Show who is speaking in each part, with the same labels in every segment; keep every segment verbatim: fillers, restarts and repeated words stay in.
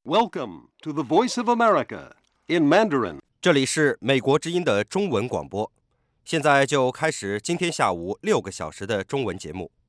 Speaker 1: Welcome to the Voice of America in Mandarin.
Speaker 2: 这里是美国之音的中文广播，现在就开始今天下午六个小时的中文节目。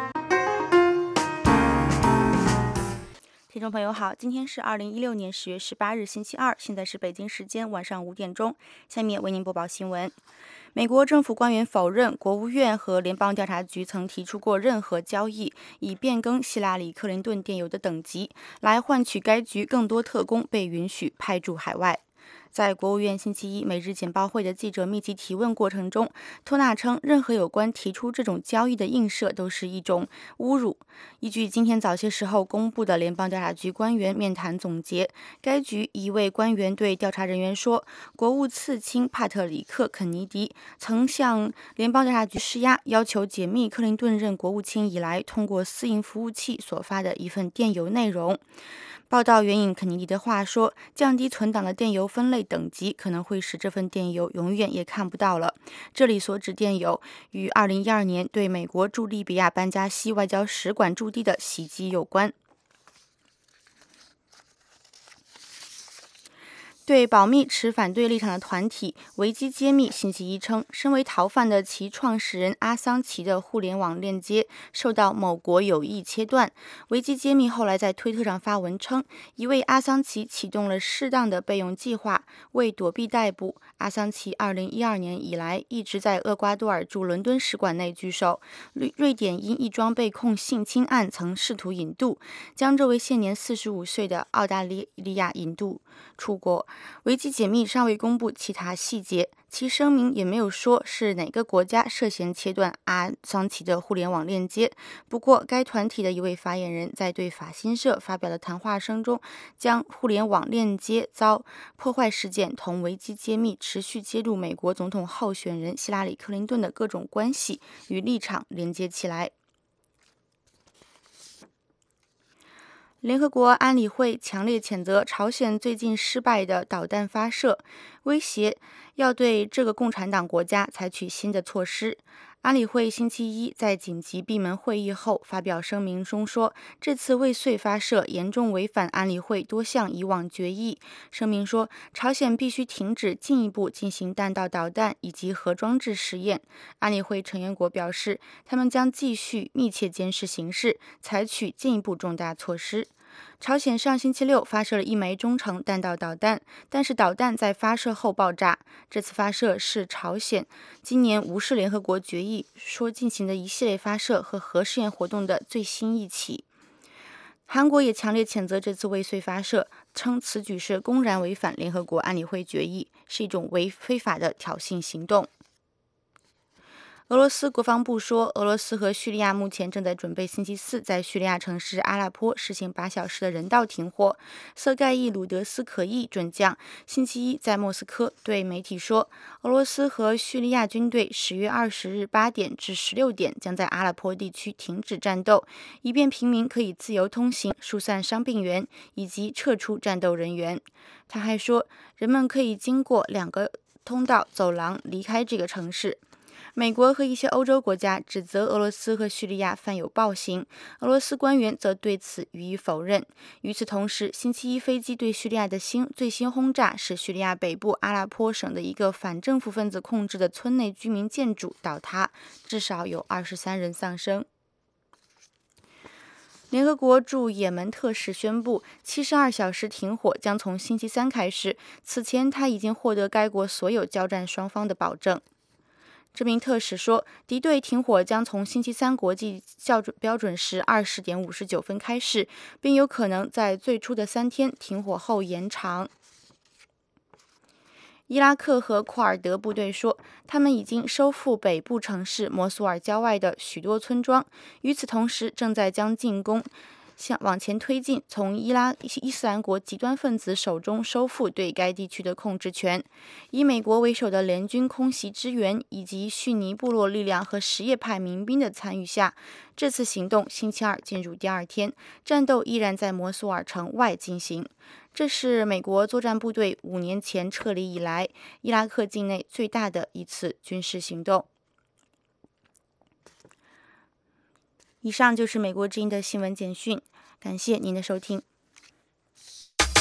Speaker 3: 听众朋友好，今天是二零一六年十月十八日星期二，现在是北京时间晚上五点钟。下面为您播报新闻。美国政府官员否认国务院和联邦调查局曾提出过任何交易，以变更希拉里·克林顿电邮的等级，来换取该局更多特工被允许派驻海外。在国务院星期一每日简报会的记者密集提问过程中，托纳称，任何有关提出这种交易的映射都是一种侮辱。依据今天早些时候公布的联邦调查局官员面谈总结，该局一位官员对调查人员说，国务次卿帕特里克·肯尼迪曾向联邦调查局施压，要求解密克林顿任国务卿以来通过私营服务器所发的一份电邮内容。报道援引肯尼迪的话说，降低存档的电邮分类等级可能会使这份电邮永远也看不到了。这里所指电邮与二零一二年对美国驻利比亚班加西外交使馆驻地的袭击有关。对保密持反对立场的团体维基揭秘星期一称，身为逃犯的其创始人阿桑奇的互联网链接受到某国有意切断。维基揭秘后来在推特上发文称，一位阿桑奇启动了适当的备用计划，为躲避逮捕。阿桑奇二零一二年以来一直在厄瓜多尔驻伦敦使馆内居首。瑞典因一桩被控性侵案曾试图引渡，将这位现年四十五岁的澳大利亚引渡出国。维基解密尚未公布其他细节，其声明也没有说是哪个国家涉嫌切断阿桑奇的互联网链接。不过，该团体的一位发言人在对法新社发表的谈话声中，将互联网链接遭破坏事件同维基揭秘持续揭露美国总统候选人希拉里·克林顿的各种关系与立场连接起来。联合国安理会强烈谴责朝鲜最近失败的导弹发射，威胁要对这个共产党国家采取新的措施。安理会星期一在紧急闭门会议后发表声明中说，这次未遂发射严重违反安理会多项以往决议。声明说，朝鲜必须停止进一步进行弹道导弹以及核装置实验。安理会成员国表示，他们将继续密切监视形势，采取进一步重大措施。朝鲜上星期六发射了一枚中程弹道导弹，但是导弹在发射后爆炸。这次发射是朝鲜今年无视联合国决议说进行的一系列发射和核试验活动的最新一起。韩国也强烈谴责这次未遂发射，称此举是公然违反联合国安理会决议，是一种违非法的挑衅行动。俄罗斯国防部说，俄罗斯和叙利亚目前正在准备星期四在叙利亚城市阿拉颇实行八小时的人道停火。瑟盖伊·鲁德斯可伊准将星期一在莫斯科对媒体说，俄罗斯和叙利亚军队十月二十日八点至十六点将在阿拉颇地区停止战斗，以便平民可以自由通行、疏散伤病员以及撤出战斗人员。他还说，人们可以经过两个通道走廊离开这个城市。美国和一些欧洲国家指责俄罗斯和叙利亚犯有暴行，俄罗斯官员则对此予以否认。与此同时，星期一飞机对叙利亚的新最新轰炸使叙利亚北部阿拉颇省的一个反政府分子控制的村内居民建筑倒塌，至少有二十三人丧生。联合国驻也门特使宣布，七十二小时停火将从星期三开始。此前，他已经获得该国所有交战双方的保证。这名特使说，敌对停火将从星期三国际校准标准时二十点五十九分开始，并有可能在最初的三天停火后延长。伊拉克和库尔德部队说，他们已经收复北部城市摩苏尔郊外的许多村庄，与此同时正在将进攻向往前推进，从伊拉伊斯兰国极端分子手中收复对该地区的控制权。以美国为首的联军空袭支援以及逊尼部落力量和什叶派民兵的参与下，这次行动星期二进入第二天，战斗依然在摩苏尔城外进行。这是美国作战部队五年前撤离以来伊拉克境内最大的一次军事行动。以上就是美国之音的新闻简讯，感谢您的收听。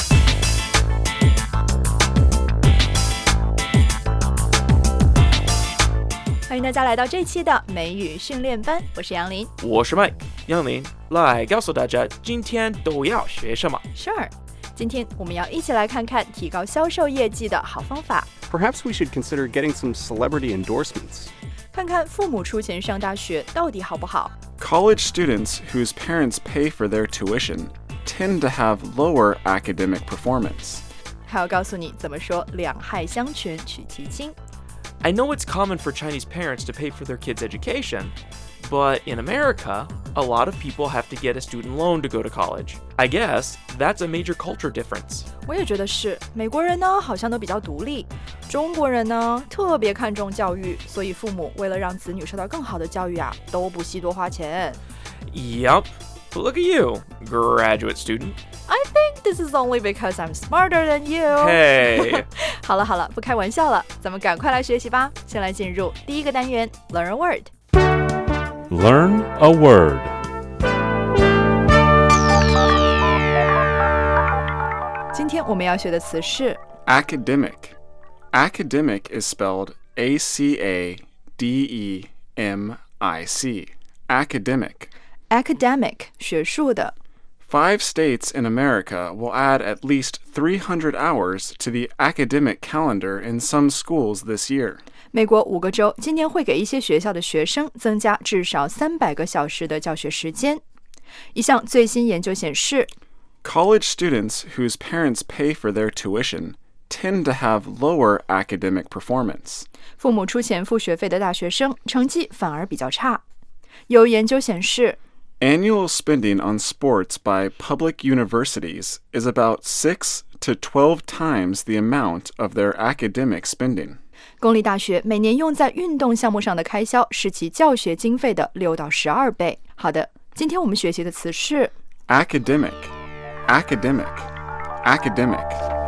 Speaker 4: 欢迎大家来到这期的美语训练班，我是杨林，
Speaker 5: 我是 Mike。杨林，来告诉大家今天都要学什么
Speaker 4: Sure， 今天我们要一起来看看提高销售业绩的好方法。
Speaker 6: Perhaps we should consider getting some celebrity endorsements.
Speaker 4: 看看父母出钱上大学到底好不好。
Speaker 7: College students whose parents pay for their tuition tend to have lower academic performance.
Speaker 4: 还要告诉你怎么说两害相权取其轻。
Speaker 5: I know it's common for Chinese parents to pay for their kids' education, but in America, a lot of people have to get a student loan to go to college. I guess that's a major culture difference.
Speaker 4: 我也觉得是，美国人呢好像都比较独立，中国人呢特别看重教育，所以父母为了让子女受到更好的教育啊，都不惜多花钱。
Speaker 5: Yup. Look at you, graduate student.
Speaker 4: I think this is only because I'm smarter than you.
Speaker 5: Hey.
Speaker 4: 好了好了，不开玩笑了，咱们赶快来学习吧。先来进入第一个单元 Learn a word.
Speaker 8: Learn a word.
Speaker 4: 今天我们要学的词是
Speaker 7: Academic. Academic is spelled A C A D E M I C. Academic.
Speaker 4: academic 学术的。
Speaker 7: Five states in America will add at least three hundred hours to the academic calendar in some schools this year.
Speaker 4: 美国五个州今年会给一些学校的学生增加至少三百个小时的教学时间。一项最新研究显示
Speaker 7: College students whose parents pay for their tuition tend to have lower academic performance.
Speaker 4: 父母出钱付学费的大学生成绩反而比较差。有研究显示
Speaker 7: Annual spending on sports by public universities is about six to twelve times the amount of their academic spending.
Speaker 4: 公立大学每年用在运动项目上的开销是其教学经费的六到十二倍。好的，今天我们学习的词是
Speaker 7: Academic. Academic. Academic.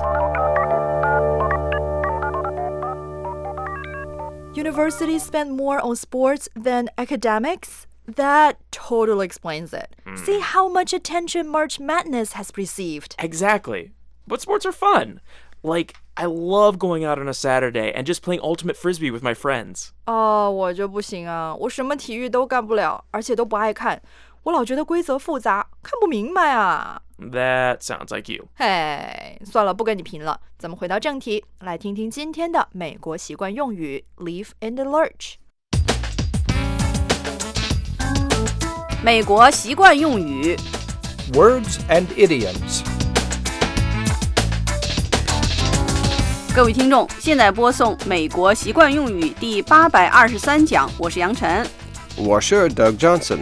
Speaker 4: Universities spend more on sports than academics? That totally explains it. Mm. See how much attention March Madness has received.
Speaker 5: Exactly. But sports are fun. Like, I love going out on a Saturday and just playing ultimate frisbee with my friends.
Speaker 4: 哦，我就不行啊，我什么体育都干不了，而且都不爱看。我老觉得规则复杂，看不明白啊。
Speaker 5: That sounds like you.
Speaker 4: 嘿，算了，不跟你贫了。咱们回到正题，来听听今天的美国习惯用语 Leave in the lurch。
Speaker 9: 美国习惯用语
Speaker 10: Words and idioms.
Speaker 9: 各位听众，现在播送美国习惯用语第八百二十三讲，我是杨晨，
Speaker 1: 我是 Doug Johnson。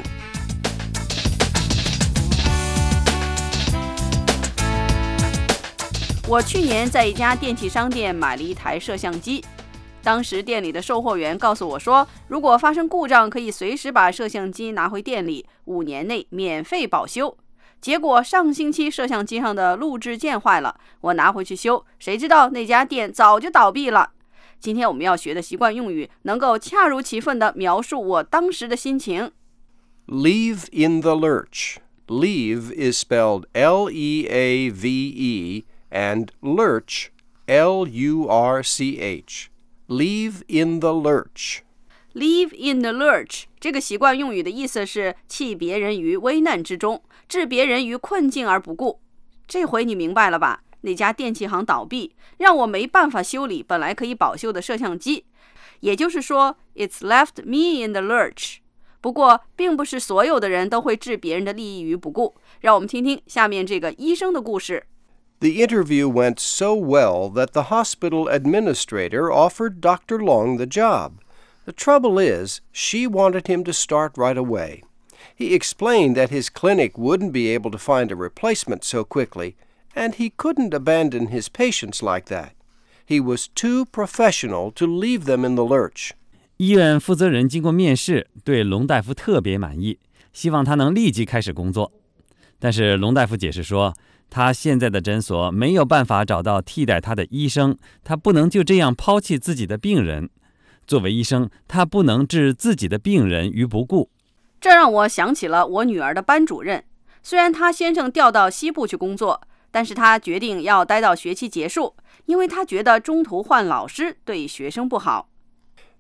Speaker 9: 我去年在一家电器商店买了一台摄像机，当时店里的售货员告诉我说，如果发生故障，可以随时把摄像机拿回店里，五年内免费保修。结果上星期摄像机上的录制键坏了，我拿回去修，谁知道那家店早就倒闭了。今天我们要学的习惯用语能够恰如其分地描述我当时的心情。
Speaker 1: Leave in the lurch. Leave is spelled L E A V E and lurch, L U R C H. Leave in the lurch.
Speaker 9: Leave in the lurch 这个习惯用语的意思是弃别人于危难之中，置别人于困境而不顾。这回你明白了吧？那家电器行倒闭，让我没办法修理本来可以保修的摄像机。也就是说 It's left me in the lurch. 不过并不是所有的人都会置别人的利益于不顾。让我们听听下面这个医生的故事。
Speaker 1: The interview went so well that the hospital administrator offered Doctor Long the job. The trouble is, she wanted him to start right away. He explained that his clinic wouldn't be able to find a replacement so quickly, and he couldn't abandon his patients like that. He was too professional to leave them in the lurch.
Speaker 8: 医院负责人经过面试，对龙大夫特别满意，希望他能立即开始工作。但是龙大夫解释说，他现在的诊所没有办法找到替代他的医生，他不能就这样抛弃自己的病人。作为医生，他不能置自己的病人于不顾。
Speaker 9: 这让我想起了我女儿的班主任，虽然她先生调到西部去工作，但是她决定要待到学期结束，因为她觉得中途换老师对学生不好。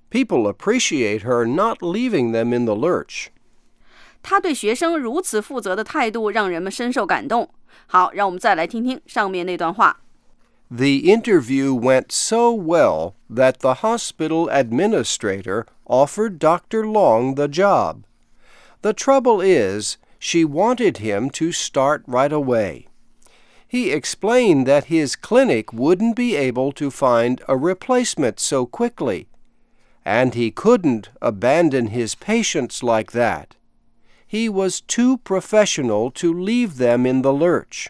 Speaker 1: People appreciate her not leaving them in the lurch.
Speaker 9: 他对学生如此负责的态度让人们深受感动。好，让我们再来听听上面那段话。
Speaker 1: The interview went so well that the hospital administrator offered Doctor Long the job. The trouble is, she wanted him to start right away. He explained that his clinic wouldn't be able to find a replacement so quickly, and he couldn't abandon his patients like that. He was too professional to leave them in the lurch.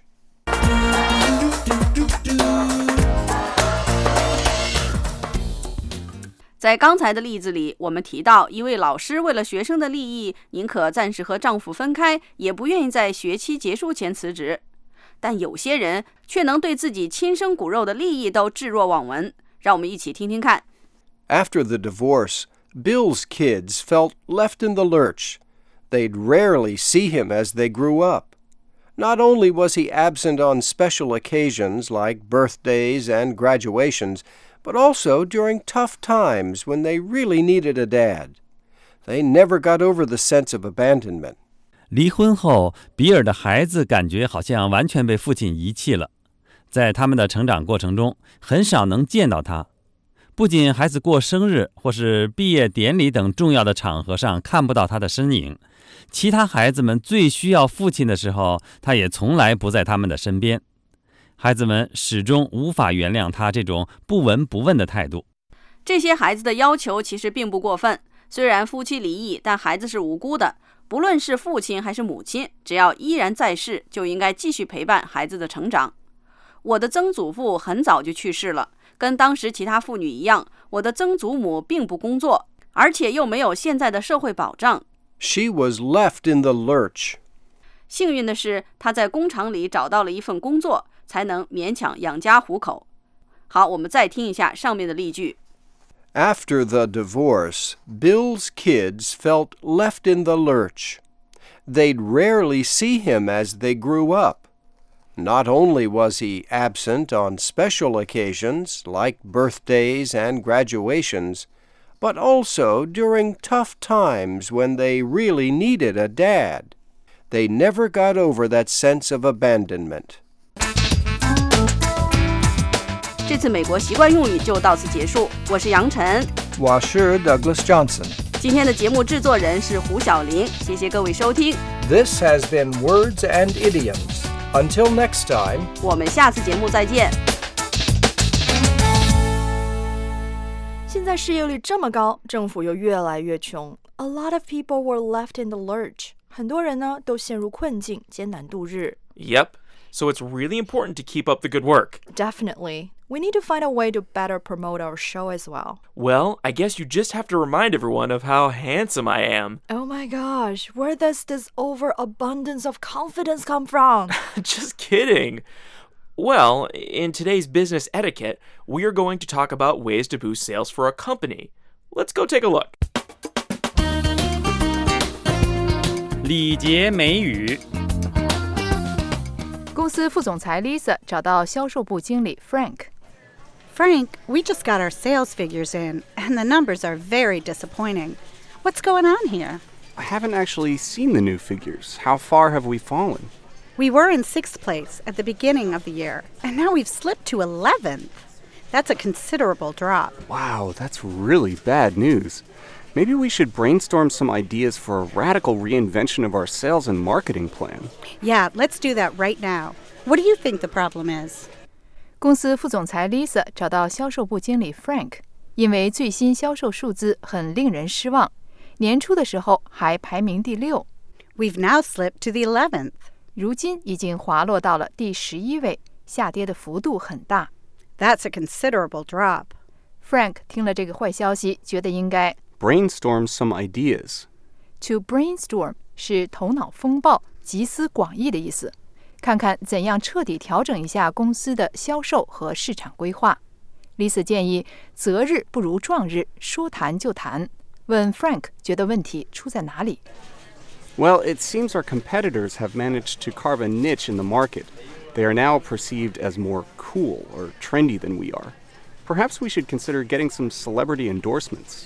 Speaker 9: 在刚才的例子里，我们提到一位老师为了学生的利益，宁可暂时和丈夫分开，也不愿意在学期结束前辞职。但有些人却能对自己亲生骨肉的利益都置若罔闻。让我们一起听听看。
Speaker 1: After the divorce, Bill's kids felt left in the lurch. They'd rarely see him as they grew up. Not only was he absent on special occasions like birthdays and graduations, but also during tough times when they really needed a dad. They never got over the sense of abandonment.
Speaker 8: 离婚后，比尔的孩子感觉好像完全被父亲遗弃了。在他们的成长过程中，很少能见到他。不仅孩子过生日或是毕业典礼等重要的场合上看不到他的身影，其他孩子们最需要父亲的时候，他也从来不在他们的身边。孩子们始终无法原谅他这种不闻不问的态度。
Speaker 9: 这些孩子的要求其实并不过分，虽然夫妻离异，但孩子是无辜的。不论是父亲还是母亲，只要依然在世，就应该继续陪伴孩子的成长。我的曾祖父很早就去世了，跟当时其他妇女一样，我的曾祖母并不工作，而且又没有现在的社会保障。
Speaker 1: She was left in the lurch.
Speaker 9: 幸运的是，她在工厂里找到了一份工作，才能勉强养家糊口。好，我们再听一下上面的例句。
Speaker 1: After the divorce, Bill's kids felt left in the lurch. They'd rarely see him as they grew up. Not only was he absent on special occasions like birthdays and graduations, but also during tough times when they really needed a dad. They never got over that sense of abandonment.
Speaker 9: 这次美国习惯用语就到此结束。我是杨晨，
Speaker 10: 我是 Douglas Johnson。
Speaker 9: 今天的节目制作人是胡小玲，谢谢各位收听。
Speaker 10: This has been Words and Idioms. Until next time,
Speaker 9: 我们下次节目再见。
Speaker 4: 现在失业率这么高，政府又越来越穷。A lot of people were left in the lurch. 很多人呢都陷入困境，艰难度日。
Speaker 5: Yep. So it's really important to keep up the good work.
Speaker 4: Definitely. We need to find a way to better promote our show as well.
Speaker 5: Well, I guess you just have to remind everyone of how handsome I am.
Speaker 4: Oh my gosh, where does this overabundance of confidence come from?
Speaker 5: Just kidding. Well, in today's business etiquette, we are going to talk about ways to boost sales for a company. Let's go take a look.
Speaker 8: 礼节美语。
Speaker 11: 公司副总裁 Lisa 找到销售部经理 Frank。Frank,
Speaker 12: we just got our sales figures in, and the numbers are very disappointing. What's going on here?
Speaker 6: I haven't actually seen the new figures. How far have we fallen?
Speaker 12: We were in sixth place at the beginning of the year, and now we've slipped to eleventh. That's a considerable drop.
Speaker 6: Wow, that's really bad news. Maybe we should brainstorm some ideas for a radical reinvention of our sales and marketing plan.
Speaker 12: Yeah, let's do that right now. What do you think the problem is?
Speaker 11: 公司副总裁 Lisa 找到销售部经理 Frank， 因为最新销售数字很令人失望，年初的时候还排名第六。
Speaker 12: We've now slipped to the eleventh.
Speaker 11: 如今已经滑落到了第十一位，下跌的幅度很大。
Speaker 12: That's a considerable drop.
Speaker 11: Frank 听了这个坏消息，觉得应该
Speaker 6: brainstorm some ideas.
Speaker 11: To brainstorm 是头脑风暴、集思广益的意思。看看怎样彻底调整一下公司的销售和市场规划。Lisa 建议择日不如撞日，说谈就谈。问 Frank 觉得问题出在哪里？
Speaker 6: Well, it seems our competitors have managed to carve a niche in the market. They are now perceived as more cool or trendy than we are. Perhaps we should consider getting some celebrity endorsements.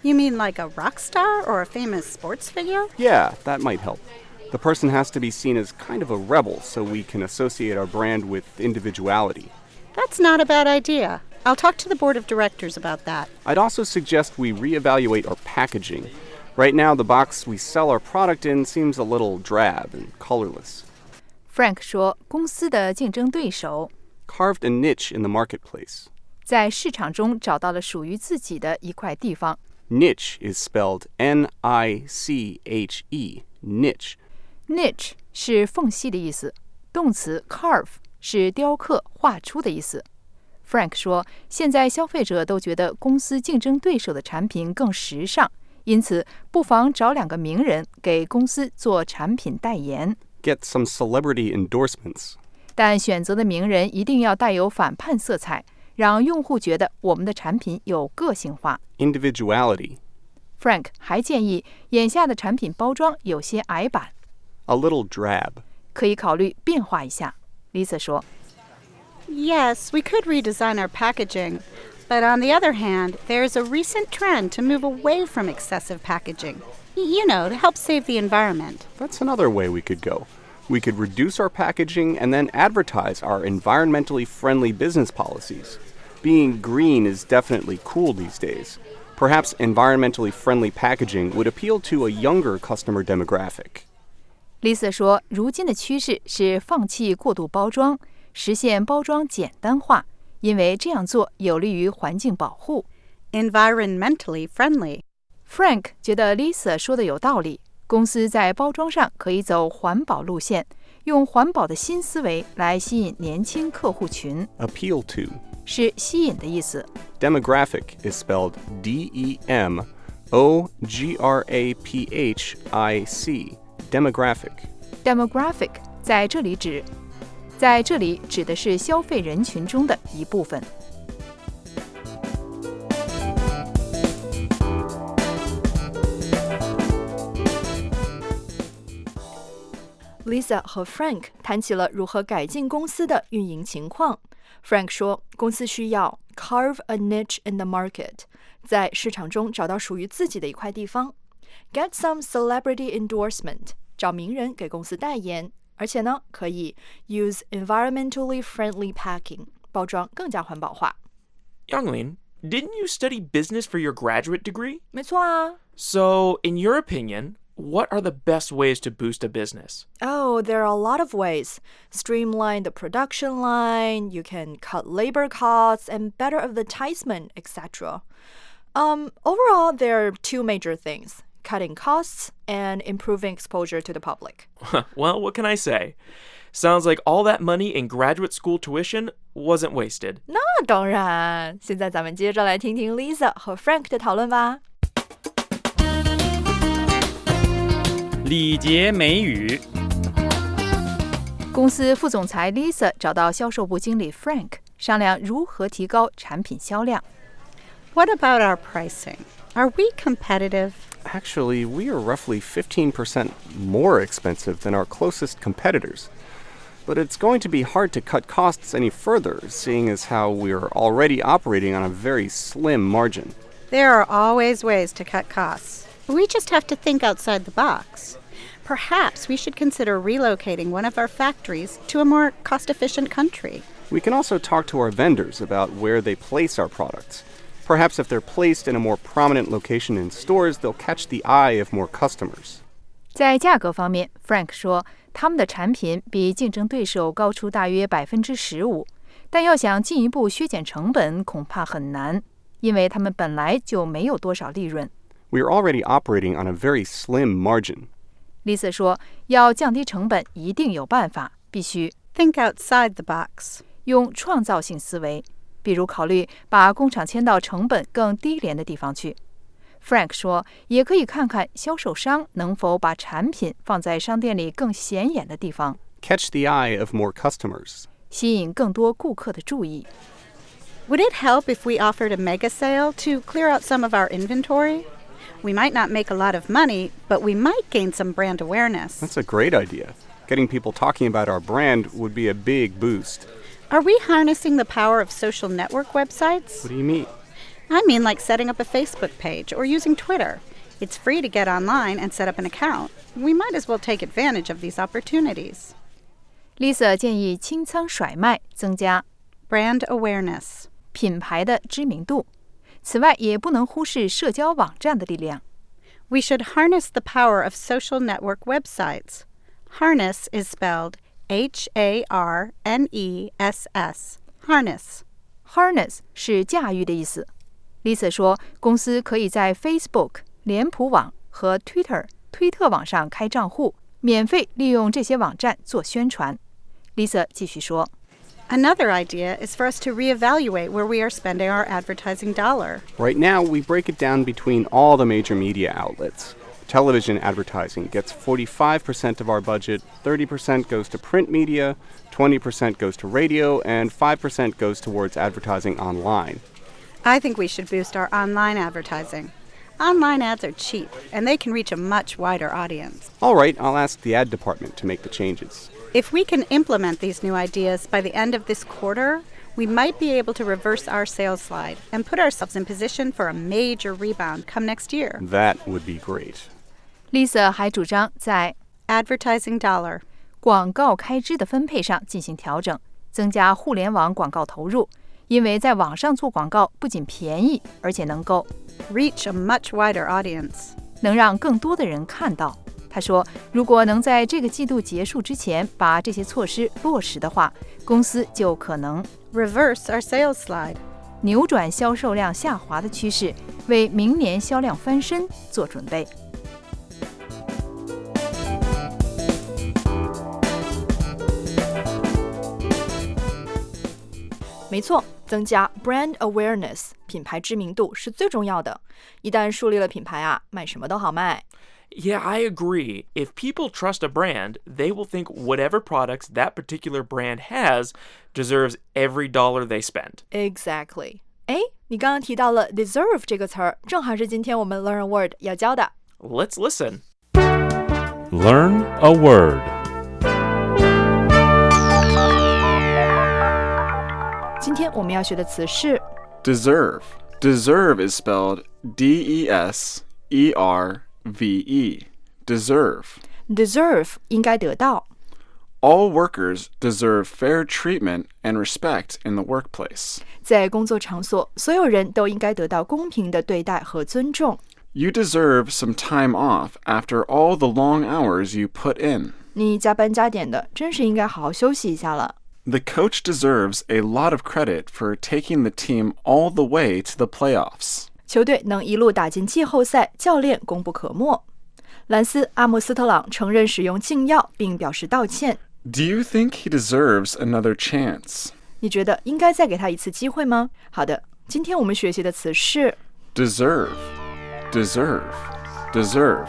Speaker 12: You mean like a rock star or a famous sports figure?
Speaker 6: Yeah, that might help. The person has to be seen as kind of a rebel so we can associate our brand with individuality.
Speaker 12: That's not a bad idea. I'll talk to the board of directors about that.
Speaker 6: I'd also suggest we reevaluate our packaging. Right now, the box we sell our product in seems a little drab and colorless.
Speaker 11: Frank 说，公司的竞争对手
Speaker 6: carved a niche in the marketplace.
Speaker 11: 在市场中找到了属于自己的一块地方。
Speaker 6: Niche is spelled N I C H E, niche.
Speaker 11: Niche 是缝隙的意思，动词 carve 是雕刻、画出的意思。Frank 说，现在消费者都觉得公司竞争对手的产品更时尚，因此不妨找两个名人给公司做产品代言。
Speaker 6: Get some celebrity endorsements.
Speaker 11: 但选择的名人一定要带有反叛色彩，让用户觉得我们的产品有个性化。
Speaker 6: Individuality.
Speaker 11: Frank 还建议，眼下的产品包装有些矮板。
Speaker 6: A little drab.
Speaker 11: 可以考虑变化一下。Lisa 说
Speaker 12: Yes, we could redesign our packaging. But on the other hand, there's a recent trend to move away from excessive packaging. Y- you know, to help save the environment.
Speaker 6: That's another way we could go. We could reduce our packaging and then advertise our environmentally friendly business policies. Being green is definitely cool these days. Perhaps environmentally friendly packaging would appeal to a younger customer demographic.
Speaker 11: Lisa 说，如今的趋势是放弃过度包装，实现包装简单化，因为这样做有利于环境保护。
Speaker 12: Environmentally friendly.
Speaker 11: Frank 觉得 Lisa 说的有道理，公司在包装上可以走环保路线，用环保的新思维来吸引年轻客户群。
Speaker 6: Appeal to
Speaker 11: 是吸引的意思。
Speaker 6: Demographic is spelled D E M O G R A P H I C. Demographic.
Speaker 11: Demographic 在这里指，在这里指的是消费人群中的一部分。
Speaker 4: Lisa 和 Frank 谈起了如何改进公司的运营情况。Frank 说，公司需要 carve a niche in the market， 在市场中找到属于自己的一块地方。Get some celebrity endorsement， 找名人给公司代言，而且呢，可以 use environmentally friendly packing， 包装更加环保化。
Speaker 5: Youngling, didn't you study business for your graduate degree?
Speaker 4: 没错啊。
Speaker 5: So, in your opinion, what are the best ways to boost a business?
Speaker 4: Oh, there are a lot of ways. Streamline the production line, you can cut labor costs, and better advertisement, et cetera. Um, overall, there are two major things, cutting costs and improving exposure to the public.
Speaker 5: Well, what can I say? Sounds like all that money in graduate school tuition wasn't wasted.
Speaker 4: 那当然，现在咱们接着来听听 Lisa 和 Frank 的讨论吧。
Speaker 8: 礼节美语。
Speaker 11: 公司副总裁 Lisa 找到销售部经理 Frank 商量如何提高产品销量。
Speaker 12: What about our pricing? Are we competitive?
Speaker 6: Actually, we are roughly fifteen percent more expensive than our closest competitors. But it's going to be hard to cut costs any further, seeing as how we are already operating on a very slim margin.
Speaker 12: There are always ways to cut costs. We just have to think outside the box. Perhaps we should consider relocating one of our factories to a more cost-efficient country.
Speaker 6: We can also talk to our vendors about where they place our products. Perhaps if they're placed in a more prominent location in stores, they'll catch the eye of more customers.
Speaker 11: 在价格方面 ，Frank 说，他们的产品比竞争对手高出大约百分之十五，但要想进一步削减成本，恐怕很难，因为他们本来就没有多少利润。
Speaker 6: We are already operating on a very slim margin.
Speaker 11: Lisa 说，要降低成本，一定有办法，必须
Speaker 12: think outside the box，
Speaker 11: 用创造性思维，比如考虑把工厂迁到成本更低廉的地方去。Frank 说，也可以看看销售商能否把产品放在商店里更显眼的地方
Speaker 6: ，catch the eye of more customers，
Speaker 11: 吸引更多顾客的注意。
Speaker 12: Would it help if we offered a mega sale to clear out some of our inventory? We might not make a lot of money, but we might gain some brand awareness.
Speaker 6: That's a great idea. Getting people talking about our brand would be a big boost.
Speaker 12: Are we harnessing the power of social network websites?
Speaker 6: What do you mean?
Speaker 12: I mean like setting up a Facebook page or using Twitter. It's free to get online and set up an account. We might as well take advantage of these opportunities.
Speaker 11: Lisa 建议清仓甩卖，增加
Speaker 12: brand awareness
Speaker 11: 品牌的知名度。此外，也不能忽视社交网站的力量。
Speaker 12: We should harness the power of social network websites. Harness is spelled H A R N E S S. Harness.
Speaker 11: Harness 是驾驭的意思。Lisa 说，公司可以在 Facebook、脸谱网和 Twitter 推特网上开账户，免费利用这些网站做宣传。Lisa 继续说。
Speaker 12: Another idea is for us to reevaluate where we are spending our advertising dollar.
Speaker 6: Right now, we break it down between all the major media outlets. Television advertising gets forty-five percent of our budget, thirty percent goes to print media, twenty percent goes to radio, and five percent goes towards advertising online.
Speaker 12: I think we should boost our online advertising. Online ads are cheap, and they can reach a much wider audience.
Speaker 6: All right, I'll ask the ad department to make the changes.
Speaker 12: If we can implement these new ideas by the end of this quarter, we might be able to reverse our sales slide and put ourselves in position for a major rebound come next year.
Speaker 6: That would be great.
Speaker 11: Lisa 还主张在
Speaker 12: advertising dollar
Speaker 11: 广告开支的分配上进行调整，增加互联网广告投入，因为在网上做广告不仅便宜，而且能够
Speaker 12: reach a much wider audience
Speaker 11: 能让更多的人看到。他说，如果能在这个季度结束之前把这些措施落实的话，公司就可能
Speaker 12: reverse our sales slide
Speaker 11: 扭转销售量下滑的趋势，为明年销量翻身做准备。
Speaker 4: 没错，增加 brand awareness 品牌知名度是最重要的。一旦树立了品牌啊，卖什么都好卖。
Speaker 5: Yeah, I agree. If people trust a brand, they will think whatever products that particular brand has deserves every dollar they spend.
Speaker 4: Exactly. 哎，你刚刚提到了 deserve 这个词儿，正好是今天我们 learn a word 要教的。
Speaker 5: Let's listen.
Speaker 13: Learn a word.
Speaker 4: 今天我们要学的词是
Speaker 7: deserve. Deserve is spelled D E S E R V E. Deserve.
Speaker 4: Deserve 应该得到。
Speaker 7: All workers deserve fair treatment and respect in the workplace.
Speaker 4: 在工作场所，所有人都应该得到公平的对待和尊重。
Speaker 7: You deserve some time off after all the long hours you put in.
Speaker 4: 你加班加点的，真是应该好好休息一下了。
Speaker 7: The coach deserves a lot of credit for taking the team all the way to the playoffs.
Speaker 4: 球队能一路打进季后赛，教练功不可没。兰斯·阿姆斯特朗承认使用禁药，并表示道歉。
Speaker 7: Do you think he deserves another chance?
Speaker 4: 你觉得应该再给他一次机会吗？好的，今天我们学习的词是
Speaker 7: deserve, deserve, deserve.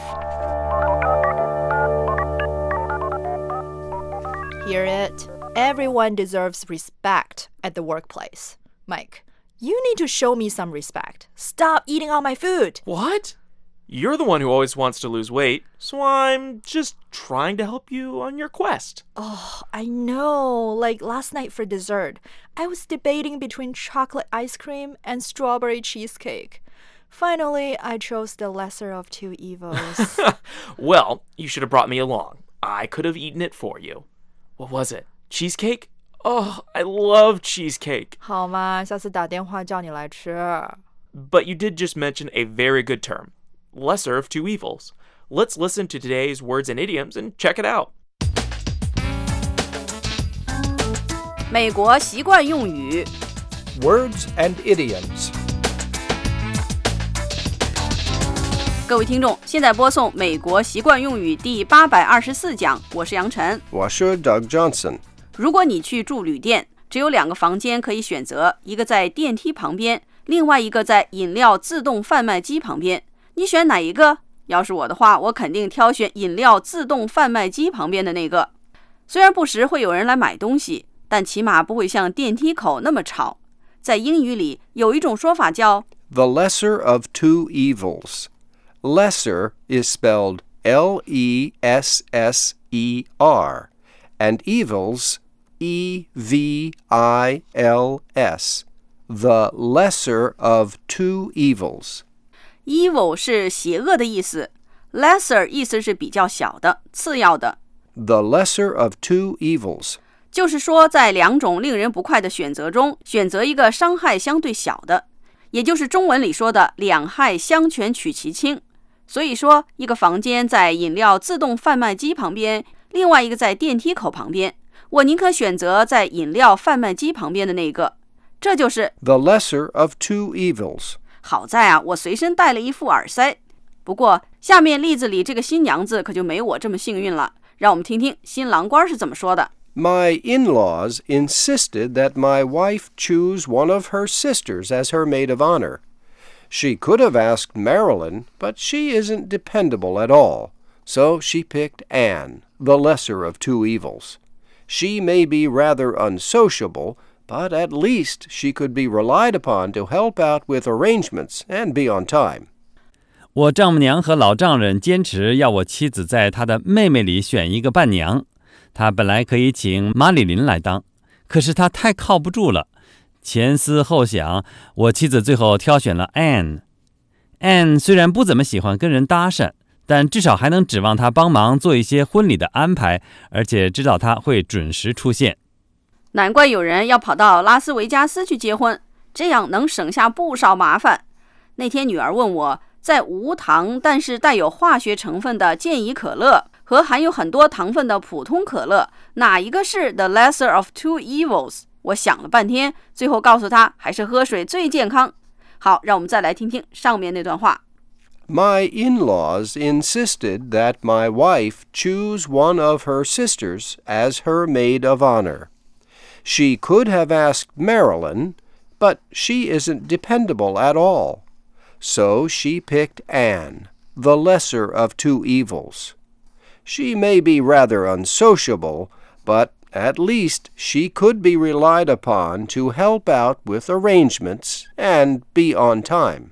Speaker 4: Hear it. Everyone deserves respect at the workplace. Mike, you need to show me some respect. Stop eating all my food.
Speaker 5: What? You're the one who always wants to lose weight, so I'm just trying to help you on your quest.
Speaker 4: Oh, I know. Like last night for dessert, I was debating between chocolate ice cream and strawberry cheesecake. Finally, I chose the lesser of two evils.
Speaker 5: Well, you should have brought me along. I could have eaten it for you. What was it? Cheesecake? Oh, I love cheesecake.
Speaker 4: 好嘛，下次打电话叫你来吃。
Speaker 5: But you did just mention a very good term. Lesser of two evils. Let's listen to today's words and idioms and check it out.
Speaker 9: 美国习惯用语
Speaker 10: Words and idioms.
Speaker 9: 各位听众，现在播送美国习惯用语第八百二十四讲，我是杨晨，
Speaker 1: 我是 Doug Johnson。
Speaker 9: 如果你去住旅店，只有两个房间可以选择，一个在电梯旁边，另外一个在饮料自动贩卖机旁边。你选哪一个？要是我的话，我肯定挑选饮料自动贩卖机旁边的那个。虽然不时会有人来买东西，但起码不会像电梯口那么吵。在英语里有一种说法叫
Speaker 1: The lesser of two evils. Lesser is spelled L E S S E R, and evils E V I L S. the lesser of two evils.
Speaker 9: Evil 是邪恶的意思， lesser 意思是比较小的、次要的。
Speaker 1: The lesser of two evils.
Speaker 9: 就是说，在两种令人不快的选择中，选择一个伤害相对小的，也就是中文里说的两害相权取其轻。所以说，一个房间在饮料自动贩卖机旁边，另外一个在电梯口旁边，我宁可选择在饮料贩卖机旁边的那个。这就是
Speaker 1: the lesser of two evils.
Speaker 9: 好在啊，我随身带了一副耳塞。不过，下面例子里这个新娘子可就没我这么幸运了。让我们听听新郎官是怎么说的。
Speaker 1: My in-laws insisted that my wife choose one of her sisters as her maid of honor. She could have asked Marilyn, but she isn't dependable at all, so she picked Anne, the lesser of two evils. She may be rather unsociable, but at least she could be relied upon to help out with arrangements and be on time.
Speaker 8: 我丈母娘和老丈人坚持要我妻子在她的妹妹里选一个伴娘。她本来可以请马里琳来当，可是她太靠不住了。前思后想，我妻子最后挑选了 Anne。Anne 虽然不怎么喜欢跟人搭讪，但至少还能指望她帮忙做一些婚礼的安排，而且知道她会准时出现。
Speaker 9: 难怪有人要跑到拉斯维加斯去结婚，这样能省下不少麻烦。那天女儿问我，在无糖但是带有化学成分的健怡可乐和含有很多糖分的普通可乐，哪一个是 the lesser of two evils？ 我想了半天，最后告诉她还是喝水最健康。好，让我们再来听听上面那段话。
Speaker 1: My in-laws insisted that my wife choose one of her sisters as her maid of honor. She could have asked Marilyn, but she isn't dependable at all. So she picked Anne, the lesser of two evils. She may be rather unsociable, but at least she could be relied upon to help out with arrangements and be on time.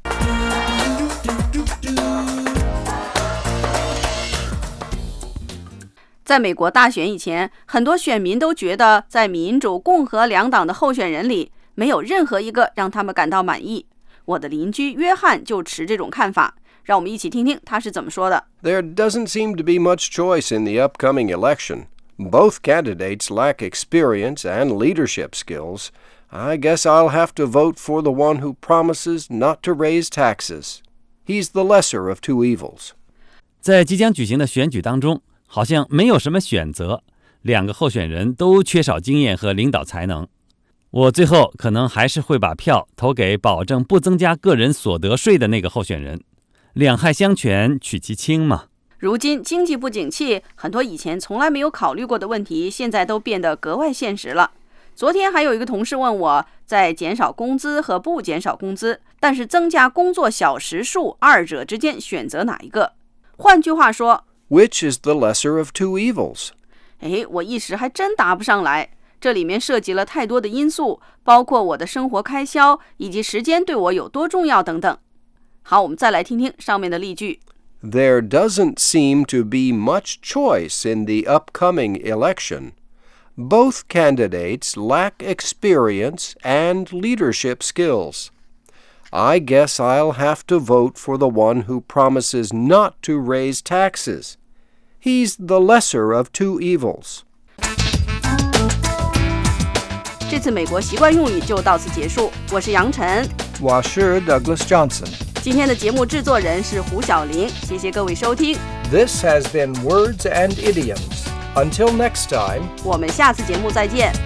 Speaker 9: 在美国大选以前，很多选民都觉得在民主、共和两党的候选人里，没有任何一个让他们感到满意。我的邻居约翰就持这种看法，让我们一起听听他是怎么说的。
Speaker 1: There doesn't seem to be much choice in the upcoming election. Both candidates lack experience and leadership skills. I guess I'll have to vote for the one who promises not to raise taxes. He's the lesser of two evils.
Speaker 8: 在即将举行的选举当中，好像没有什么选择，两个候选人都缺少经验和领导才能。我最后可能还是会把票投给保证不增加个人所得税的那个候选人。两害相权取其轻嘛。
Speaker 9: 如今经济不景气，很多以前从来没有考虑过的问题，现在都变得格外现实了。昨天还有一个同事问我，在减少工资和不减少工资，但是增加工作小时数，二者之间选择哪一个？换句话说
Speaker 1: Which is the lesser of two evils?
Speaker 9: 哎，我一时还真答不上来。这里面涉及了太多的因素，包括我的生活开销以及时间对我有多重要等等。好，我们再来听听上面的例句。
Speaker 1: There doesn't seem to be much choice in the upcoming election. Both candidates lack experience and leadership skills. I guess I'll have to vote for the one who promises not to raise taxes. He's the lesser of two evils.
Speaker 9: 这次美国习惯用语就到此结束。我是杨晨，
Speaker 10: 我是 Douglas Johnson。
Speaker 9: 今天的节目制作人是胡小玲，谢谢各位收听。
Speaker 10: This has been Words and Idioms. Until next time,
Speaker 9: 我们下次节目再见。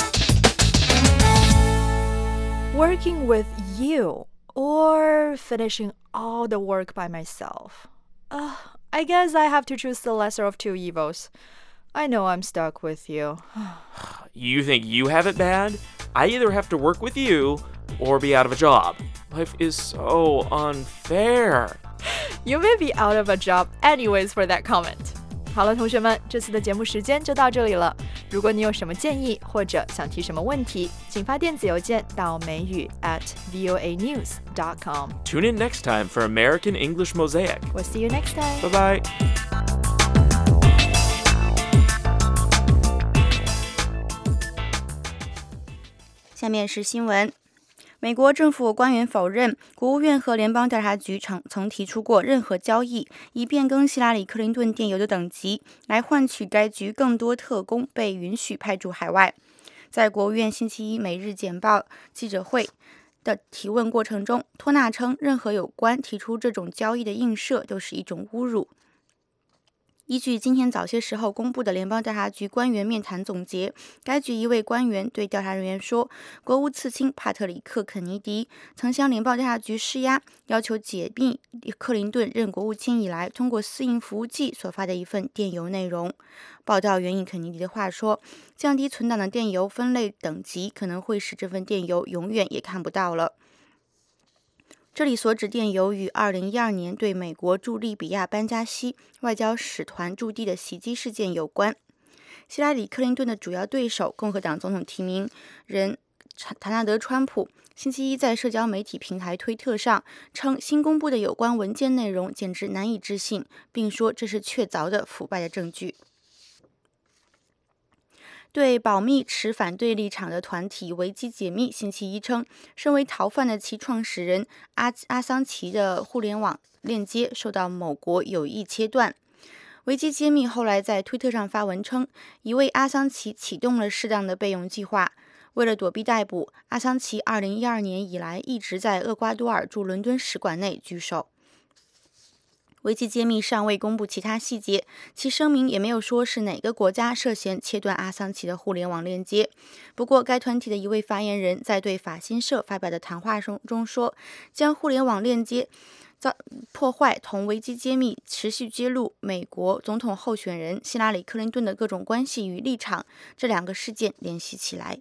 Speaker 4: Working with you or finishing all the work by myself. Uh, I guess I have to choose the lesser of two evils. I know I'm stuck with you.
Speaker 5: You think you have it bad? I either have to work with you or be out of a job. Life is so unfair.
Speaker 4: You may be out of a job anyways for that comment. 好了，同学们，这次的节目时间就到这里了。如果你有什么建议或者想提什么问题，请发电子邮件到美语 at voa news dot com.
Speaker 5: Tune in next time for American English Mosaic.
Speaker 4: We'll see you next time.
Speaker 5: Bye-bye.
Speaker 3: 下面是新闻。 美国政府官员否认，国务院和联邦调查局曾曾提出过任何交易，以变更希拉里·克林顿电邮的等级，来换取该局更多特工被允许派驻海外。在国务院星期一每日简报记者会的提问过程中，托纳称，任何有关提出这种交易的映射都是一种侮辱。依据今天早些时候公布的联邦调查局官员面谈总结，该局一位官员对调查人员说，国务次卿帕特里克·肯尼迪曾向联邦调查局施压，要求解密克林顿任国务卿以来通过私营服务器所发的一份电邮内容。报道援引肯尼迪的话说，降低存档的电邮分类等级可能会使这份电邮永远也看不到了。这里所指电邮与二零一二年对美国驻利比亚班加西外交使团驻地的袭击事件有关。希拉里·克林顿的主要对手共和党总统提名人唐纳德·川普星期一在社交媒体平台推特上称，新公布的有关文件内容简直难以置信，并说这是确凿的腐败的证据。对保密持反对立场的团体维基解密星期一称，身为逃犯的其创始人阿阿桑奇的互联网链接受到某国有意切断。维基揭秘后来在推特上发文称，一位阿桑奇启动了适当的备用计划。为了躲避逮捕，阿桑奇二零一二年以来一直在厄瓜多尔驻伦敦使馆内居守。维基揭秘尚未公布其他细节，其声明也没有说是哪个国家涉嫌切断阿桑奇的互联网链接。不过，该团体的一位发言人在对法新社发表的谈话中说，将互联网链接造破坏同维基揭秘持续揭露美国总统候选人希拉里·克林顿的各种关系与立场这两个事件联系起来。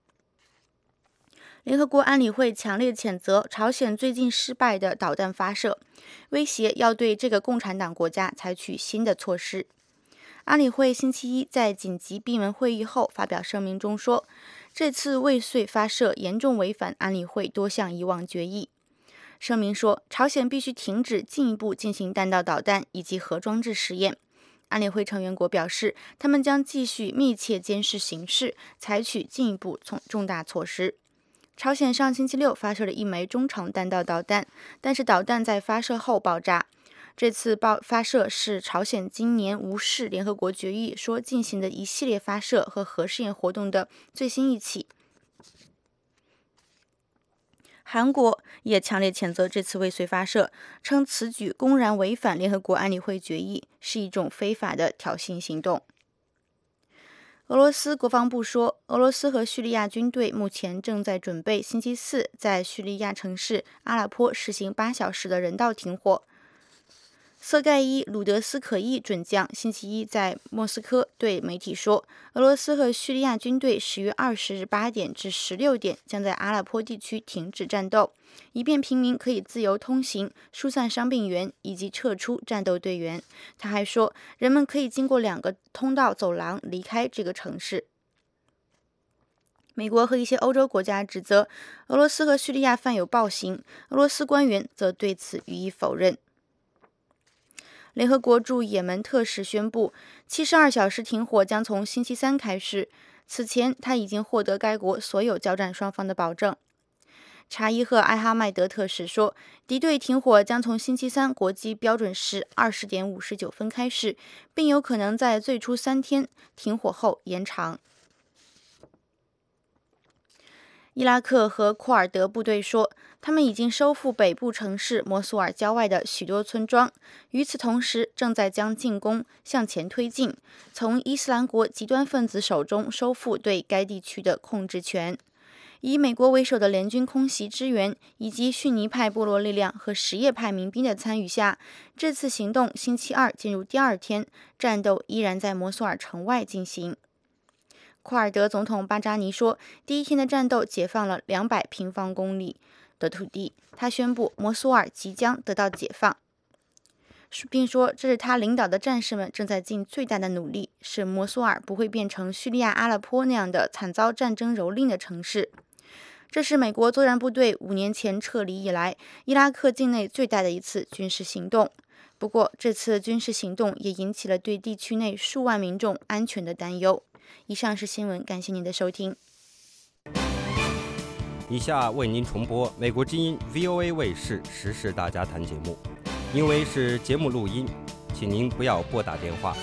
Speaker 3: 联合国安理会强烈谴责朝鲜最近失败的导弹发射，威胁要对这个共产党国家采取新的措施。安理会星期一在紧急闭门会议后发表声明中说，这次未遂发射严重违反安理会多项以往决议。声明说，朝鲜必须停止进一步进行弹道导弹以及核装置实验。安理会成员国表示，他们将继续密切监视形势，采取进一步重大措施。朝鲜上星期六发射了一枚中程弹道导弹，但是导弹在发射后爆炸。这次爆发射是朝鲜今年无视联合国决议说进行的一系列发射和核试验活动的最新一起。韩国也强烈谴责这次未遂发射，称此举公然违反联合国安理会决议，是一种非法的挑衅行动。俄罗斯国防部说，俄罗斯和叙利亚军队目前正在准备星期四在叙利亚城市阿勒颇实行八小时的人道停火。瑟盖伊·鲁德斯可伊准将星期一在莫斯科对媒体说，俄罗斯和叙利亚军队十月二十日八点至十六点将在阿勒颇地区停止战斗，以便平民可以自由通行、疏散伤病员以及撤出战斗队员。他还说，人们可以经过两个通道走廊离开这个城市。美国和一些欧洲国家指责俄罗斯和叙利亚犯有暴行，俄罗斯官员则对此予以否认。联合国驻也门特使宣布，七十二小时停火将从星期三开始。此前，他已经获得该国所有交战双方的保证。查伊赫·艾哈迈德特使说，敌对停火将从星期三国际标准时二十点五十九分开始，并有可能在最初三天停火后延长。伊拉克和库尔德部队说，他们已经收复北部城市摩苏尔郊外的许多村庄，与此同时正在将进攻向前推进，从伊斯兰国极端分子手中收复对该地区的控制权。以美国为首的联军空袭支援，以及逊尼派部落力量和什叶派民兵的参与下，这次行动星期二进入第二天，战斗依然在摩苏尔城外进行。库尔德总统巴扎尼说，第一天的战斗解放了两百平方公里的土地。他宣布摩苏尔即将得到解放，并说这是他领导的战士们正在尽最大的努力，使摩苏尔不会变成叙利亚阿勒颇那样的惨遭战争蹂躏的城市。这是美国作战部队五年前撤离以来，伊拉克境内最大的一次军事行动。不过，这次军事行动也引起了对地区内数万民众安全的担忧。以上是新闻，感谢您的收听。
Speaker 2: 以下为您重播美国之音 V O A 卫视时事大家谈节目，因为是节目录音，请您不要拨打电话。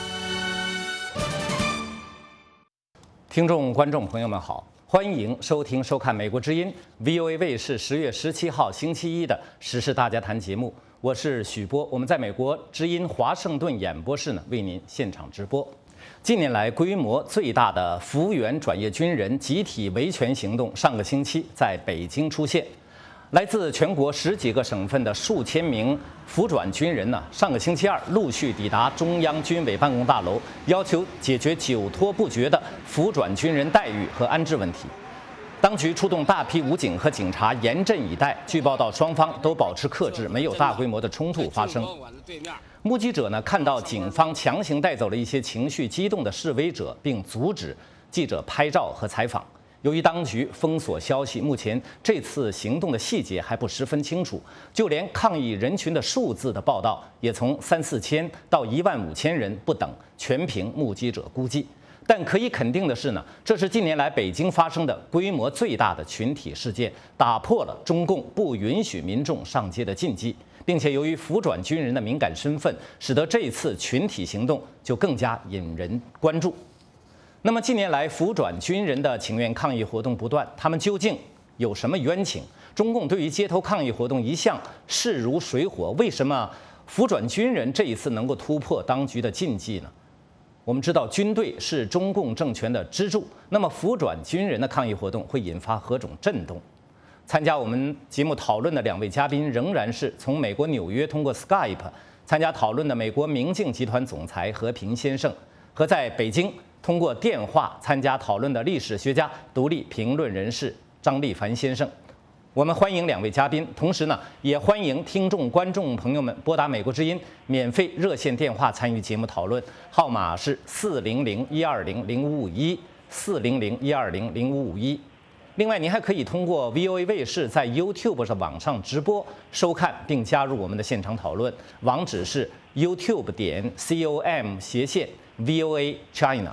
Speaker 14: 听众、观众朋友们好，欢迎收听、收看美国之音 V O A 卫视十月十七号星期一的时事大家谈节目，我是许波，我们在美国之音华盛顿演播室呢为您现场直播。近年来规模最大的服务员转业军人集体维权行动上个星期在北京出现，来自全国十几个省份的数千名服转军人呢，上个星期二陆续抵达中央军委办公大楼，要求解决久拖不决的服转军人待遇和安置问题。当局出动大批武警和警察严阵以待，据报道双方都保持克制，没有大规模的冲突发生。目击者呢看到警方强行带走了一些情绪激动的示威者，并阻止记者拍照和采访。由于当局封锁消息，目前这次行动的细节还不十分清楚，就连抗议人群的数字的报道也从三四千到一万五千人不等，全凭目击者估计。但可以肯定的是呢，这是近年来北京发生的规模最大的群体事件，打破了中共不允许民众上街的禁忌，并且由于服转军人的敏感身份，使得这一次群体行动就更加引人关注。那么近年来服转军人的请愿抗议活动不断，他们究竟有什么冤情？中共对于街头抗议活动一向势如水火，为什么服转军人这一次能够突破当局的禁忌呢？我们知道军队是中共政权的支柱，那么服转军人的抗议活动会引发何种震动？参加我们节目讨论的两位嘉宾仍然是从美国纽约通过 Skype 参加讨论的美国明镜集团总裁何平先生，和在北京通过电话参加讨论的历史学家、独立评论人士张立凡先生。我们欢迎两位嘉宾，同时呢，也欢迎听众、观众朋友们拨打美国之音免费热线电话参与节目讨论，号码是四零零一二零零五五一四零零一二零零五五一。另外，您还可以通过 V O A 卫视在 YouTube 上网上直播收看，并加入我们的现场讨论，网址是 YouTube 点 com 斜线 V O A China。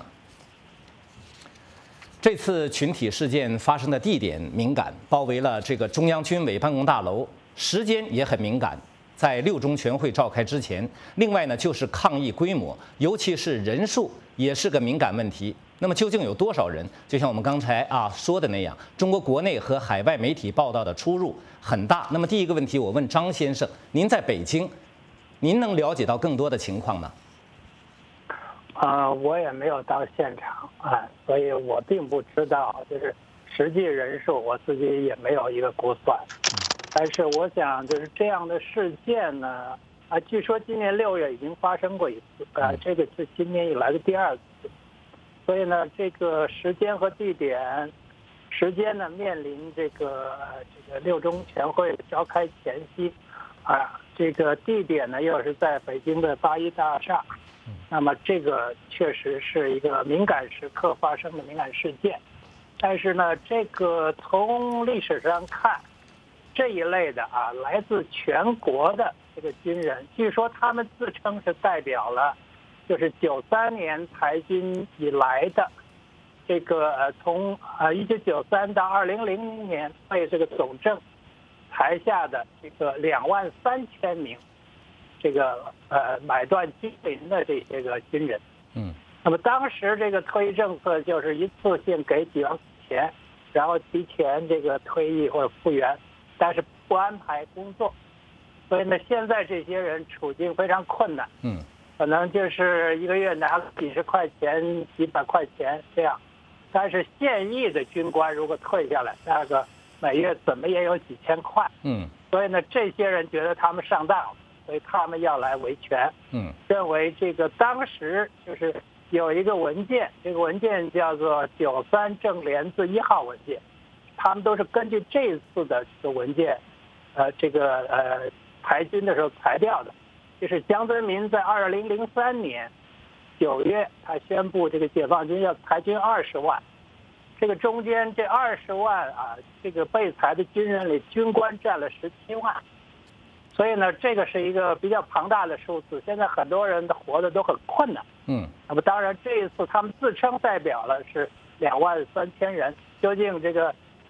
Speaker 14: 这次群体事件发生的地点敏感，包围了这个中央军委办公大楼，时间也很敏感，在六中全会召开之前。另外呢，就是抗议规模，尤其是人数，也是个敏感问题。那么究竟有多少人？就像我们刚才啊说的那样，中国国内和海外媒体报道的出入很大。那么第一个问题，我问张先生，您在北京，您能了解到更多的情况吗？
Speaker 15: 啊、呃，我也没有到现场啊，所以我并不知道，就是实际人数，我自己也没有一个估算。但是我想，就是这样的事件呢，啊，据说今年六月已经发生过一次，啊，这个是今年以来的第二次。所以呢，这个时间和地点，时间呢面临这个这个六中全会召开前夕，啊，这个地点呢又是在北京的八一大厦。那么这个确实是一个敏感时刻发生的敏感事件，但是呢，这个从历史上看，这一类的啊，来自全国的这个军人，据说他们自称是代表了，就是九三年台军以来的这个呃从呃一九九三到二零零零年为这个总政台下的这个两万三千名。这个呃买断军龄的这些个军人，嗯，那么当时这个退役政策就是一次性给几万块钱，然后提前这个退役或者复员，但是不安排工作，所以呢，现在这些人处境非常困难，嗯，可能就是一个月拿几十块钱、几百块钱这样，但是现役的军官如果退下来，那个每月怎么也有几千块，嗯，所以呢，这些人觉得他们上当了。所以他们要来维权，嗯，认为这个当时就是有一个文件，这个文件叫做九三正联字一号文件，他们都是根据这次的这个文件，呃，这个呃裁军的时候裁掉的，就是江泽民在二零零三年九月，他宣布这个解放军要裁军二十万，这个中间这二十万啊，这个被裁的军人里，军官占了十七万。所以呢，这个是一个比较庞大的数字。现在很多人的活得都很困难。嗯，那么当然这一次他们自称代表了是两万三千人，究竟这个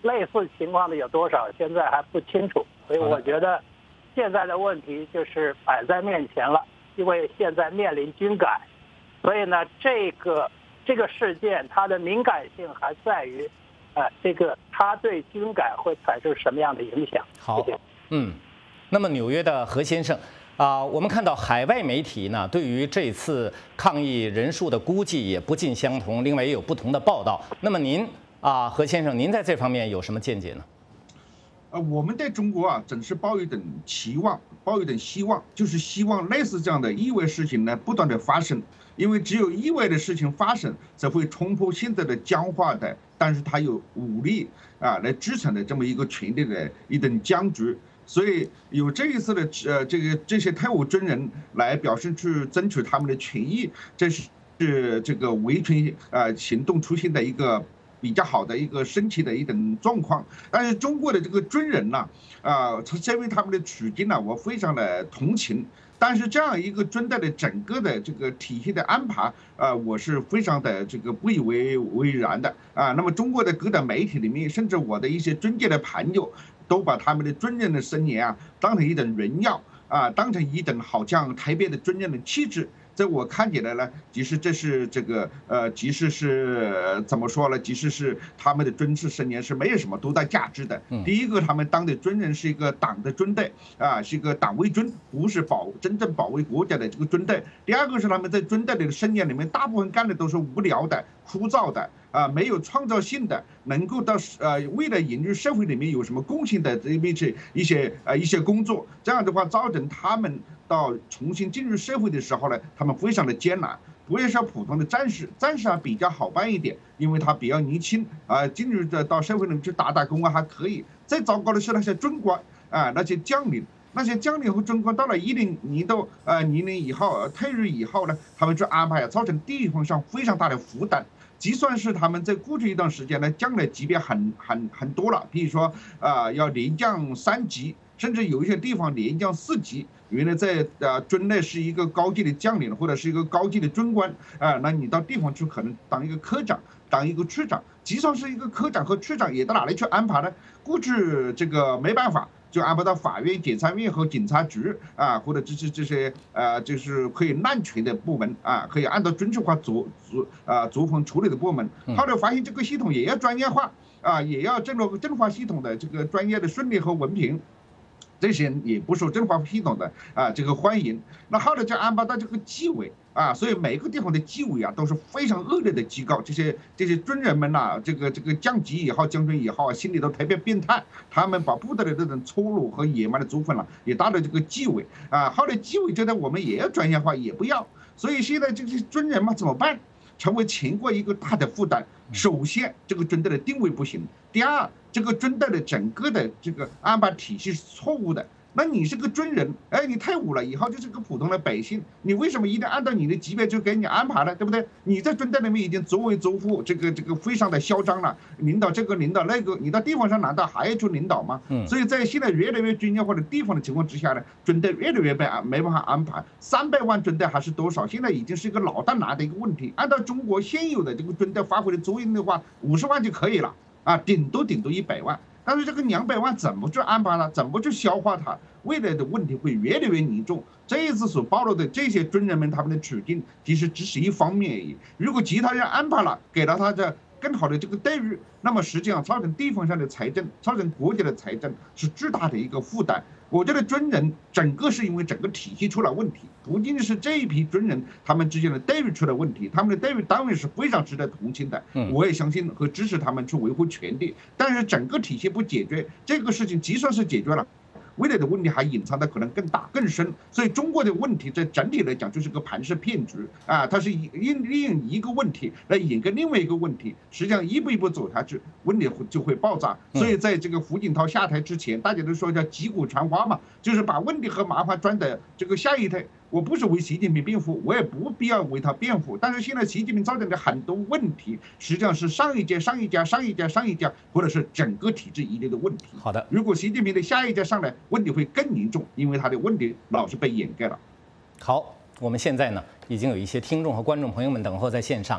Speaker 15: 类似情况的有多少，现在还不清楚。所以我觉得现在的问题就是摆在面前了，因为现在面临军改，所以呢，这个这个事件它的敏感性还在于，呃，这个它对军改会产生什么样的影响？
Speaker 14: 好，谢谢。嗯，那么纽约的何先生。啊、呃，我们看到海外媒体呢，对于这次抗议人数的估计也不尽相同，另外也有不同的报道。那么您啊、呃，何先生，您在这方面有什么见解呢？
Speaker 16: 呃，我们对中国啊，总是抱一等期望，抱一等希望，就是希望类似这样的意外事情呢，不断的发生。因为只有意外的事情发生，才会冲破现在的僵化的，但是它有武力啊来支撑的这么一个权力的一等僵局。所以有这一次的呃这个这些退伍军人来表示去争取他们的权益，这是是这个维权呃行动出现的一个比较好的一个神奇的一种状况。但是中国的这个军人呢，啊，身为他们的处境呢，我非常的同情。但是这样一个军队的整个的这个体系的安排，啊，我是非常的这个不以为为然的啊。那么中国的各大媒体里面，甚至我的一些军界的朋友，都把他们的军人的生涯啊当成一等荣耀啊，当成一等好像特别的军人的气质。在我看起来呢，即使这是这个呃，即使是、呃、怎么说呢？即使是他们的军事生涯是没有什么多大价值的。第一个，他们当的军人是一个党的军队啊，是一个党卫军，不是保真正保卫国家的这个军队。第二个是他们在军队的生涯里面，大部分干的都是无聊的、枯燥的。啊，没有创造性的，能够到呃为了引入社会里面有什么贡献的这一些一些呃一些工作，这样的话造成他们到重新进入社会的时候呢，他们非常的艰难。不会说普通的战士，战士还比较好办一点，因为他比较年轻啊，进入的到社会里面去打打工啊还可以。最糟糕的是那些军官啊，那些将领。那些将领和军官到了一定年度呃年龄以后退役以后呢，他们去安排，造成地方上非常大的负担。就算是他们在过去一段时间呢，降的级别很很很多了，比如说啊、呃、要连降三级，甚至有一些地方连降四级。原来在呃军内是一个高级的将领或者是一个高级的军官啊、呃，那你到地方去可能当一个科长，当一个处长，就算是一个科长和处长也到哪里去安排呢？过去这个没办法。就安排到法院、检察院和警察局啊，或者这些这些呃，就是可以滥权的部门啊，可以按照军事化作作啊作风处理的部门。后来发现这个系统也要专业化啊，也要这个政法系统的这个专业的训练和文凭。这些人也不受政法系统的啊这个欢迎，那后来就安排到这个纪委啊，所以每个地方的纪委啊都是非常恶劣的机构，这些这些军人们呐、啊，这个这个降级也好，将军也好，心里都特别变态，他们把部队的这种粗鲁和野蛮的作风了、啊，也到了这个纪委啊，后来纪委觉得我们也要专业化，也不要，所以现在这些军人嘛怎么办？成为全国一个大的负担。首先，这个军队的定位不行；第二，这个军队的整个的这个安排体系是错误的。那你是个军人，哎，你退伍了以后就是个普通的百姓，你为什么一定按照你的级别就给你安排了，对不对？你在军队里面已经作威作福，这个这个非常的嚣张了，领导这个领导那个，你到地方上难道还要去领导吗？嗯，所以在现在越来越军业化的地方的情况之下呢，军队越来越被没办法安排。三百万军队还是多少？现在已经是一个老大难的一个问题。按照中国现有的这个军队发挥的作用的话，五十万就可以了啊，顶多顶多一百万。但是这个两百万怎么去安排呢？怎么去消化它？未来的问题会越来越严重。这一次所暴露的这些军人们他们的处境，其实只是一方面而已。如果其他人安排了，给了他的更好的这个待遇，那么实际上造成地方上的财政，造成国家的财政是巨大的一个负担。我觉得军人整个是因为整个体系出了问题，不仅是这一批军人他们之间的待遇出了问题，他们的待遇单位是非常值得同情的，我也相信和支持他们去维护权利。但是整个体系不解决，这个事情就算是解决了，未来的问题还隐藏的可能更大更深。所以中国的问题在整体来讲就是个盘式骗局啊，它是利用一个问题来掩盖另外一个问题，实际上一步一步走下去，问题就会爆炸。所以在这个胡锦涛下台之前，大家都说叫击鼓传花嘛，就是把问题和麻烦转的这个下一台。我不是为习近平辩护，我也不必要为他辩护。但是现在习近平造成的很多问题，实际上是上一届、上一届、上一届、上一届，或者是整个体制遗留的问题。
Speaker 14: 好的，
Speaker 16: 如果习近平的下一届上来，问题会更严重，因为他的问题老是被掩盖了。
Speaker 14: 好，我们现在呢，已经有一些听众和观众朋友们等候在线上。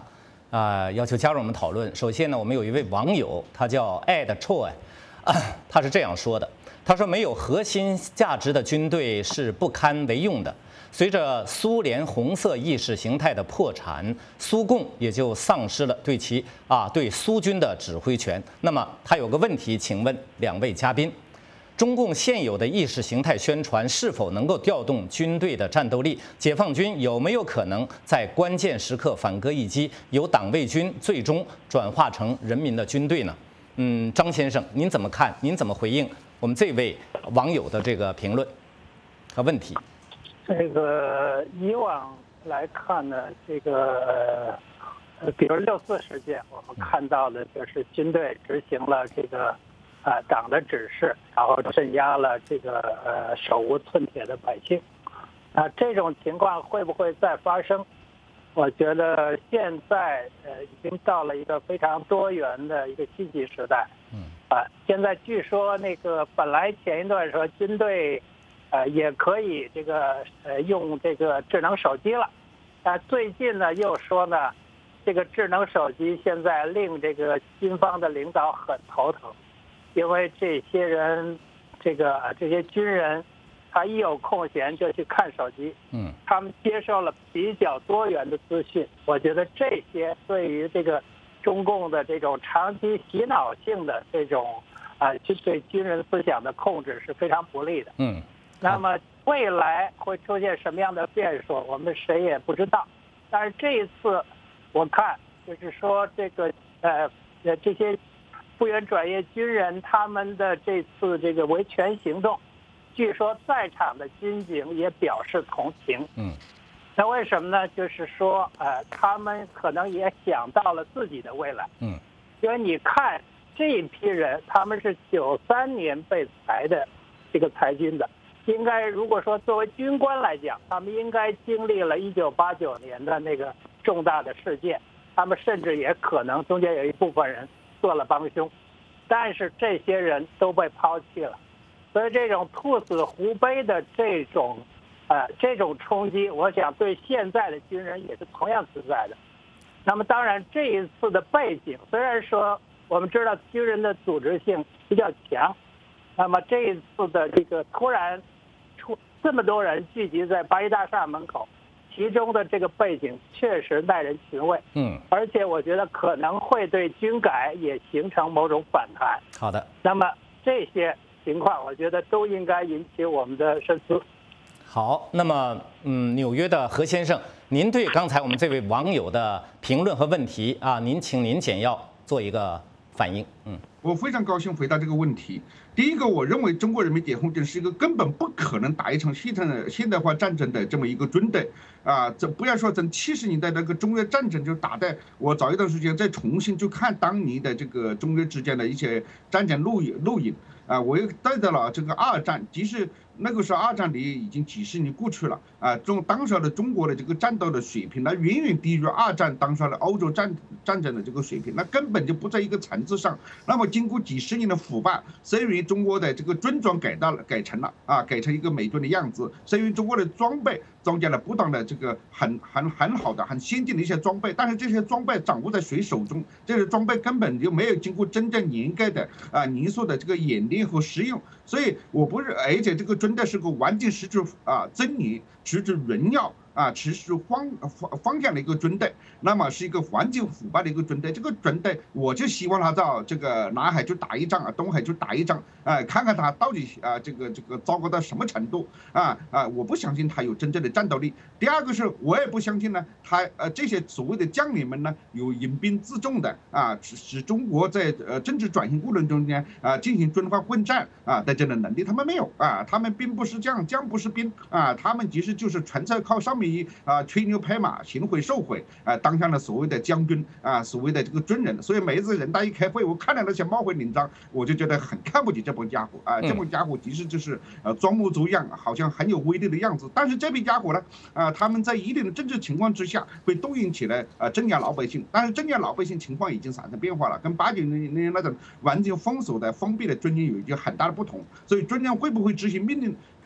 Speaker 14: 啊、呃，要求加入我们讨论。首先呢，我们有一位网友，他叫 Ed Choi， 啊，他是这样说的：他说，没有核心价值的军队是不堪为用的。随着苏联红色意识形态的破产，苏共也就丧失了对其啊对苏军的指挥权。那么他有个问题，请问两位嘉宾。中共现有的意识形态宣传是否能够调动军队的战斗力？解放军有没有可能在关键时刻反戈一击，由党卫军最终转化成人民的军队呢？嗯，张先生，您怎么看？您怎么回应我们这位网友的这个评论和问题？
Speaker 15: 这个以往来看呢，这个呃，比如六四事件，我们看到的就是军队执行了这个。啊，党的指示，然后镇压了这个呃手无寸铁的百姓，啊，这种情况会不会再发生？我觉得现在呃已经到了一个非常多元的一个信息时代，嗯，啊，现在据说那个本来前一段说军队，呃也可以这个呃用这个智能手机了，但最近呢又说呢，这个智能手机现在令这个军方的领导很头疼。因为这些人，这个这些军人，他一有空闲就去看手机，嗯，他们接受了比较多元的资讯。我觉得这些对于这个中共的这种长期洗脑性的这种啊，就对军人思想的控制是非常不利的。嗯，那么未来会出现什么样的变数，我们谁也不知道。但是这一次，我看就是说这个呃呃这些。复员转业军人他们的这次这个维权行动，据说在场的军警也表示同情。嗯，那为什么呢？就是说，呃，他们可能也想到了自己的未来。嗯，因为你看这一批人，他们是九三年被裁的这个裁军的，应该如果说作为军官来讲，他们应该经历了一九八九年的那个重大的事件，他们甚至也可能中间有一部分人。做了帮凶，但是这些人都被抛弃了，所以这种兔死狐悲的这种，呃，这种冲击，我想对现在的军人也是同样存在的。那么当然这一次的背景，虽然说我们知道军人的组织性比较强，那么这一次的这个突然出这么多人聚集在八一大厦门口。其中的这个背景确实耐人寻味，嗯，而且我觉得可能会对军改也形成某种反弹。
Speaker 14: 好的，
Speaker 15: 那么这些情况，我觉得都应该引起我们的深思。
Speaker 14: 好，那么嗯，纽约的何先生，您对刚才我们这位网友的评论和问题啊，您请您简要做一个反应。嗯，
Speaker 16: 我非常高兴回答这个问题。第一个，我认为中国人民解放军是一个根本不可能打一场现代现代化战争的这么一个军队啊！这不要说从七十年代那个中越战争就打的，我早一段时间再重新去看当年的这个中越之间的一些战争录影录影啊，我又带到了这个二战，即使那个时候二战里已经几十年过去了啊，中当时的中国的这个战斗的水平，那远远低于二战当时的欧洲战战争的这个水平，那根本就不在一个层次上。那么经过几十年的腐败，虽然中国的这个军装改到了改成了啊，改成一个美军的样子，虽然中国的装备增加了不断的这个很很很好的很先进的一些装备，但是这些装备掌握在谁手中？这些装备根本就没有经过真正严格的啊严肃的这个演练和实用，所以我不是，而且这个真的是个完全失去啊真理、失去荣耀啊、持续方方方向的一个军队，那么是一个完全腐败的一个军队。这个军队，我就希望他到这个南海去打一仗啊，东海去打一仗，啊、呃，看看他到底啊这个这个糟糕到什么程度啊啊！我不相信他有真正的战斗力。第二个是我也不相信呢，他呃这些所谓的将领们呢有引兵自重的啊，使使中国在呃政治转型过程中间啊进行军阀混战啊的这种能力，他们没有啊，他们兵不是将，将不是兵啊，他们其实就是纯粹靠上面。啊，吹牛拍马，行贿受贿啊，当上了所谓的将军啊，所谓的这个军人。所以每一次人大一开会，我看到那些冒会领章，我就觉得很看不起这帮家伙啊。这帮家伙其实就是呃装模作样，好像很有威力的样子。但是这批家伙呢，啊，他们在一定的政治情况之下，会动员起来啊，镇压老百姓。但是镇压老百姓情况已经产生变化了，跟八九年那种完全封锁的、封闭的军营有一个很大的不同。所以军人会不会执行命令？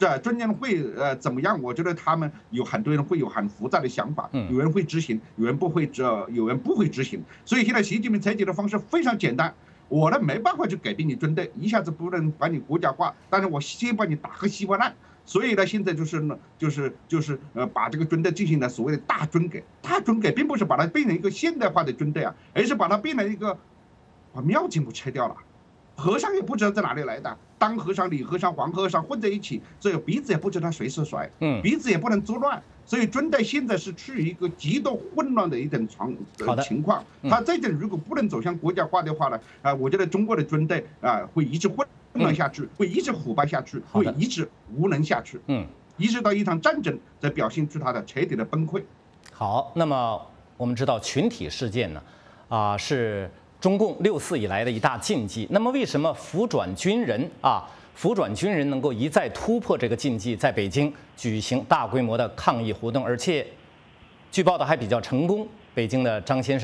Speaker 16: 这中间会呃怎么样？我觉得他们有很多人会有很复杂的想法，有人会执行，有人不会这，有人不会执行。所以现在习近平采取的方式非常简单，我呢没办法去改变你军队，一下子不能把你国家化，但是我先把你打个稀巴烂。所以呢，现在就是呢，就是就是呃，把这个军队进行了所谓的大军改。大军改并不是把它变成一个现代化的军队啊，而是把它变成一个把庙全部拆掉了。和尚也不知道在哪里来的，当和尚、李和尚、黄和尚混在一起，这个鼻子也不知道谁是谁，嗯，鼻子也不能作乱，所以军队现在是处于一个极度混乱的一种状情况。他这种如果不能走向国家化的话呢，啊，我觉得中国的军队啊会一直混乱下去，会一直腐败下去，会一直无能下去，嗯，一直到一场战争才表现出它的彻底的崩溃。
Speaker 14: 好，那么我们知道群体事件呢，啊是。中共六四以来的一大禁忌，那么为什么扶转军人啊，扶转军人能够一再突破这个禁忌，在北京举行大规模的抗议活动，而且据报道还比较成功？北京的张先生，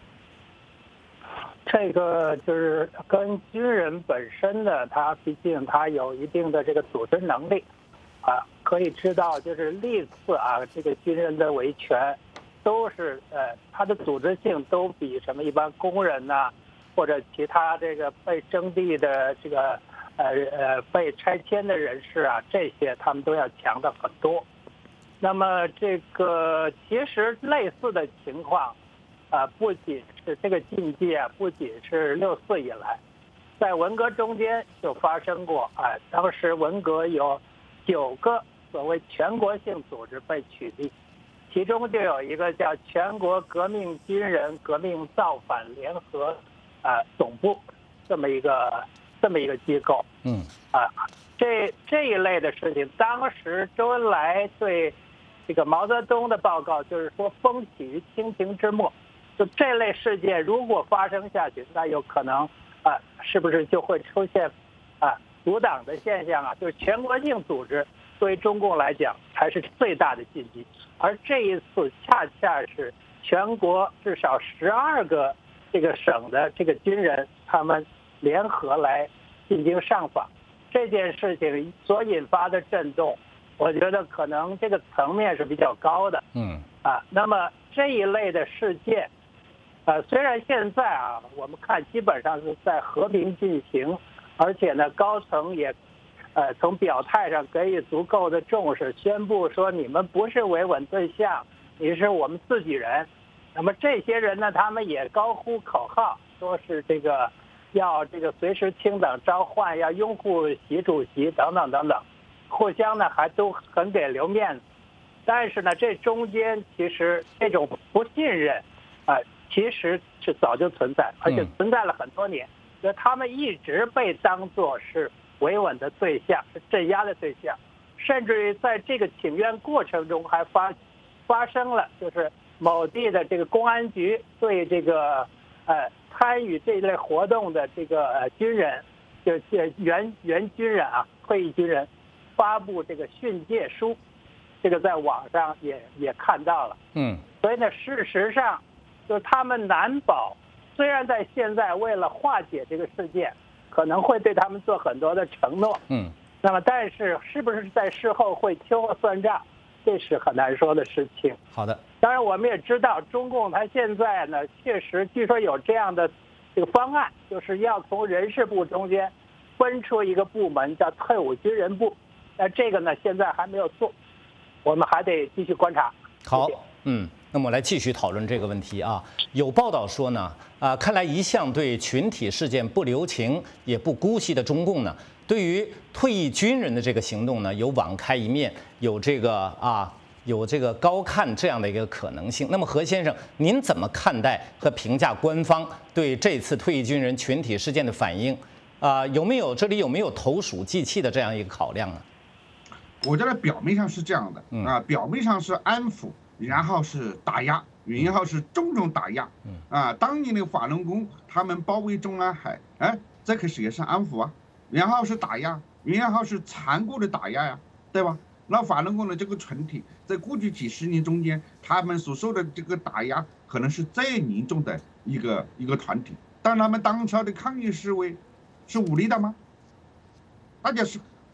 Speaker 15: 这个就是跟军人本身呢，他毕竟他有一定的这个组织能力啊，可以知道就是历次啊，这个军人的维权。都是呃，它的组织性都比什么一般工人呐、啊，或者其他这个被征地的这个呃呃被拆迁的人士啊，这些他们都要强的很多。那么这个其实类似的情况啊、呃，不仅是这个禁忌啊，不仅是六四以来，在文革中间就发生过啊、呃，当时文革有九个所谓全国性组织被取缔。其中就有一个叫全国革命军人革命造反联合啊、呃、总部这么一个这么一个机构，嗯啊、呃，这这一类的事情，当时周恩来对这个毛泽东的报告就是说风起于清廷之末，就这类事件如果发生下去，那有可能啊、呃，是不是就会出现啊、呃、阻挡的现象啊？就是全国性组织对于中共来讲才是最大的禁忌。而这一次恰恰是全国至少十二个这个省的这个军人，他们联合来进行上访，这件事情所引发的震动，我觉得可能这个层面是比较高的。嗯啊，那么这一类的事件，呃，虽然现在啊，我们看基本上是在和平进行，而且呢，高层也。呃，从表态上给予足够的重视，宣布说你们不是维稳对象，你是我们自己人。那么这些人呢，他们也高呼口号，说是这个要这个随时听党召唤，要拥护习主席等等等等，互相呢还都很给留面子。但是呢，这中间其实这种不信任啊、呃，其实是早就存在，而且存在了很多年，就他们一直被当作是维稳的对象，是镇压的对象，甚至于在这个请愿过程中还发发生了，就是某地的这个公安局对这个呃参与这类活动的这个呃军人，就是原原军人啊，退役军人，发布这个训诫书，这个在网上也也看到了。嗯，所以呢，事实上就是他们难保，虽然在现在为了化解这个事件。可能会对他们做很多的承诺，嗯，那么但是是不是在事后会秋后算账，这是很难说的事情。
Speaker 14: 好的，
Speaker 15: 当然我们也知道，中共它现在呢，确实据说有这样的这个方案，就是要从人事部中间分出一个部门叫退伍军人部，那这个呢现在还没有做，我们还得继续观察。
Speaker 14: 好，嗯。那么我来继续讨论这个问题啊。有报道说呢，啊，看来一向对群体事件不留情也不姑息的中共呢，对于退役军人的这个行动呢，有网开一面，有这个啊，有这个高看这样的一个可能性。那么何先生，您怎么看待和评价官方对这次退役军人群体事件的反应？啊，有没有这里有没有投鼠忌器的这样一个考量呢？
Speaker 16: 我觉得表面上是这样的啊，表面上是安抚。然后是打压，然后是重重打压，啊，当年的法轮功他们包围中南海，哎，这可是也是安抚啊，然后是打压，然后是残酷的打压呀，对吧？那法轮功的这个群体，在过去几十年中间，他们所受的这个打压，可能是最严重的一个一个团体。但他们当初的抗议示威，是武力的吗？大家是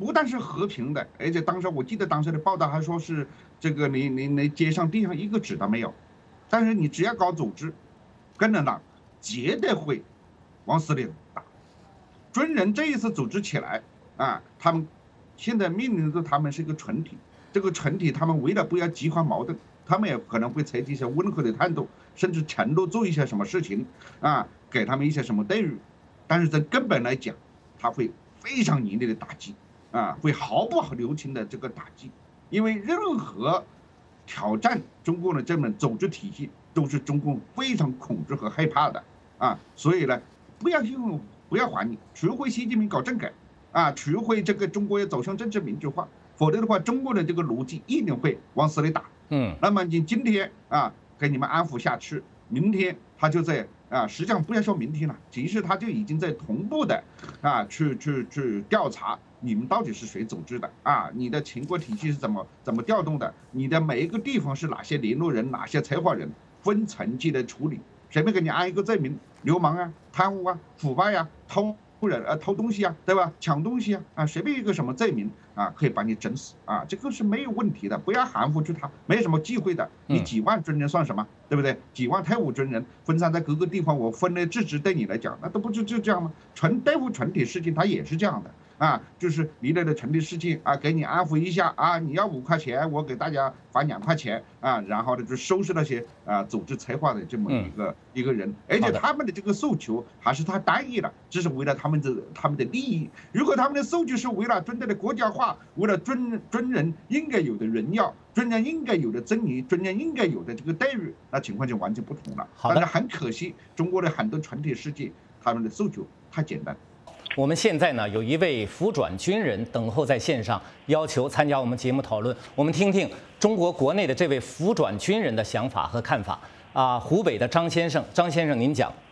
Speaker 16: 不但是和平的，而且当时我记得当时的报道还说是这个你你你街上地上一个纸都没有，但是你只要搞组织，跟着党，绝对会往死里打。军人这一次组织起来啊，他们现在命令的他们是一个群体，这个群体他们为了不要激化矛盾，他们也可能会采取一些温和的态度，甚至承诺做一些什么事情啊，给他们一些什么待遇，但是在根本来讲，他会非常严厉的打击。啊，会毫不留情的这个打击，因为任何挑战中共的这门组织体系，都是中共非常恐惧和害怕的啊。所以呢，不要用不要怀疑，除非习近平搞政改啊，除非这个中国要走向政治民主化，否则的话，中国的这个逻辑一定会往死里打。
Speaker 14: 嗯，
Speaker 16: 那么你今天啊，给你们安抚下去，明天他就在啊，实际上不要说明天了，其实他就已经在同步的啊，去去去调查。你们到底是谁组织的啊？你的情报体系是怎么怎么调动的？你的每一个地方是哪些联络人、哪些策划人，分层级的处理，随便给你安一个罪名，流氓啊、贪污啊、腐败呀、啊、偷人呃偷东西啊，对吧？抢东西啊啊，随便一个什么罪名啊，可以把你整死啊，这个是没有问题的，不要含糊去他，没什么忌讳的。你几万军人算什么？对不对？几万退伍军人分散在各个地方，我分类制止，对你来讲，那都不就就这样吗？纯对付群体事情，它也是这样的。啊，就是一类的群体事情啊，给你安抚一下啊，你要五块钱，我给大家发两块钱啊，然后呢就收拾那些啊组织策划的这么一个、嗯、一个人，而且他们的这个诉求还是太单一了，只是为了他们的他们的利益。如果他们的诉求是为了军队的国家化，为了军军人应该有的荣耀、军人应该有的尊严、军人应该有的这个待遇，那情况就完全不同了。但是很可惜，中国的很多群体事件，他们的诉求太简单。
Speaker 14: 我们现在呢有一位服转军人等候在线上，要求参加我们节目讨论。我们听听中国国内的这位服转军人的想法和看法。啊，湖北的张先生，张先生您讲。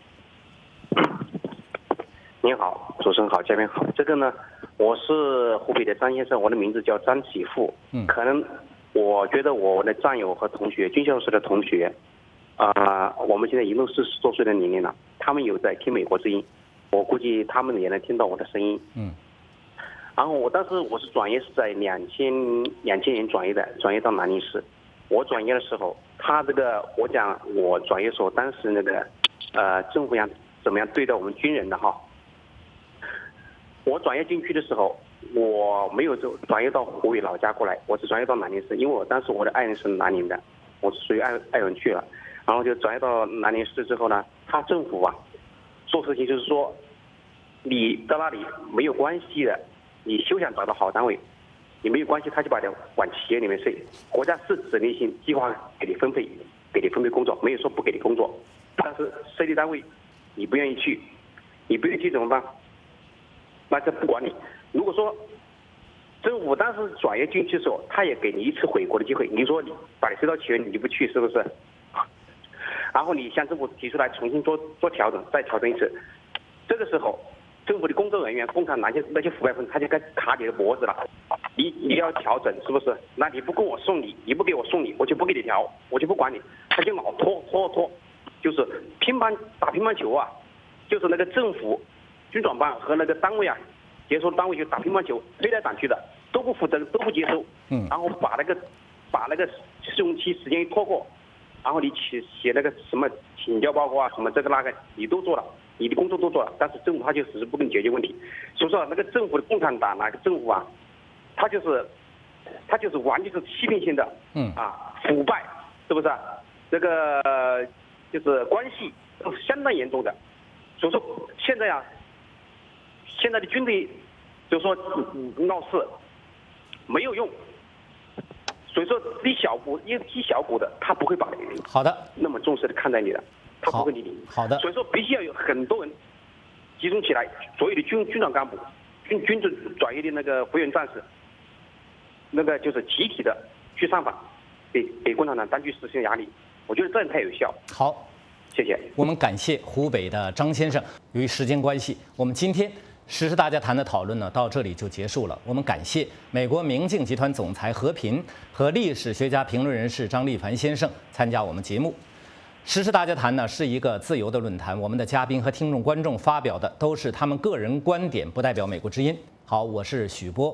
Speaker 17: 您好，主持人好，嘉宾好。这个呢，我是湖北的张先生，我的名字叫张启富。嗯，可能我觉得我的战友和同学，军校室的同学，啊、呃，我们现在一共四十多岁的年龄了，他们有在听美国之音。我估计他们也能听到我的声音。嗯。然后我当时我是转业是在两千两千年转业的，转业到南宁市。我转业的时候，他这个我讲我转业的时候，当时那个呃政府样怎么样对待我们军人的哈。我转业进去的时候，我没有就转业到湖北老家过来，我是转业到南宁市，因为我当时我的爱人是南宁的，我是属于爱爱人去了，然后就转业到南宁市之后呢，他政府啊。做事情就是说，你到那里没有关系的，你休想找到好单位，你没有关系，他就把你往企业里面塞。国家是指令性计划给你分配，给你分配工作，没有说不给你工作，但是设立单位你不愿意去，你不愿意去怎么办？那就不管你。如果说政府当时转业进去的时候，他也给你一次回国的机会，你说你把你塞到企业你就不去，是不是？然后你向政府提出来重新做做调整，再调整一次。这个时候，政府的工作人员、共产那些那些腐败分子，他就该卡你的脖子了。你你要调整，是不是？那你不跟我送礼，你不给我送礼，我就不给你调，我就不管你。他就老拖拖拖，就是乒乓打乒乓球啊，就是那个政府军转办和那个单位啊，接收单位就打乒乓球，推来挡去的，都不负责，都不接收。嗯。然后把那个把那个试用期时间一拖过。然后你写写那个什么请教报告啊，什么这个那个，你都做了，你的工作都做了，但是政府他就只是不给你解决问题。所以说那个政府的共产党那个政府啊，他就是他就是完全是欺骗性的，嗯啊，腐败，是不是？这个就是关系都是相当严重的。所以说现在啊，现在的军队就是说闹事没有用。所以说，低小股，因为低小股的，他不会把你
Speaker 14: 好的
Speaker 17: 那么重视的看待你的，他不会理你。
Speaker 14: 好的。
Speaker 17: 所以说，必须要有很多人集中起来，所有的军军长干部、军军转转业的那个复员战士，那个就是集体的去上访，给给共产党当局实行压力。我觉得这样才有效。
Speaker 14: 好，
Speaker 17: 谢谢。
Speaker 14: 我们感谢湖北的张先生。由于时间关系，我们今天时事大家谈的讨论呢，到这里就结束了。我们感谢美国明镜集团总裁何平和历史学家评论人士张立凡先生参加我们节目。时事大家谈呢是一个自由的论坛，我们的嘉宾和听众观众发表的都是他们个人观点，不代表美国之音。好，我是许波，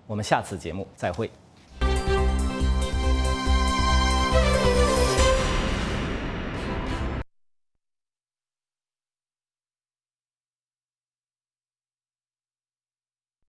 Speaker 14: 我们下次节目再会。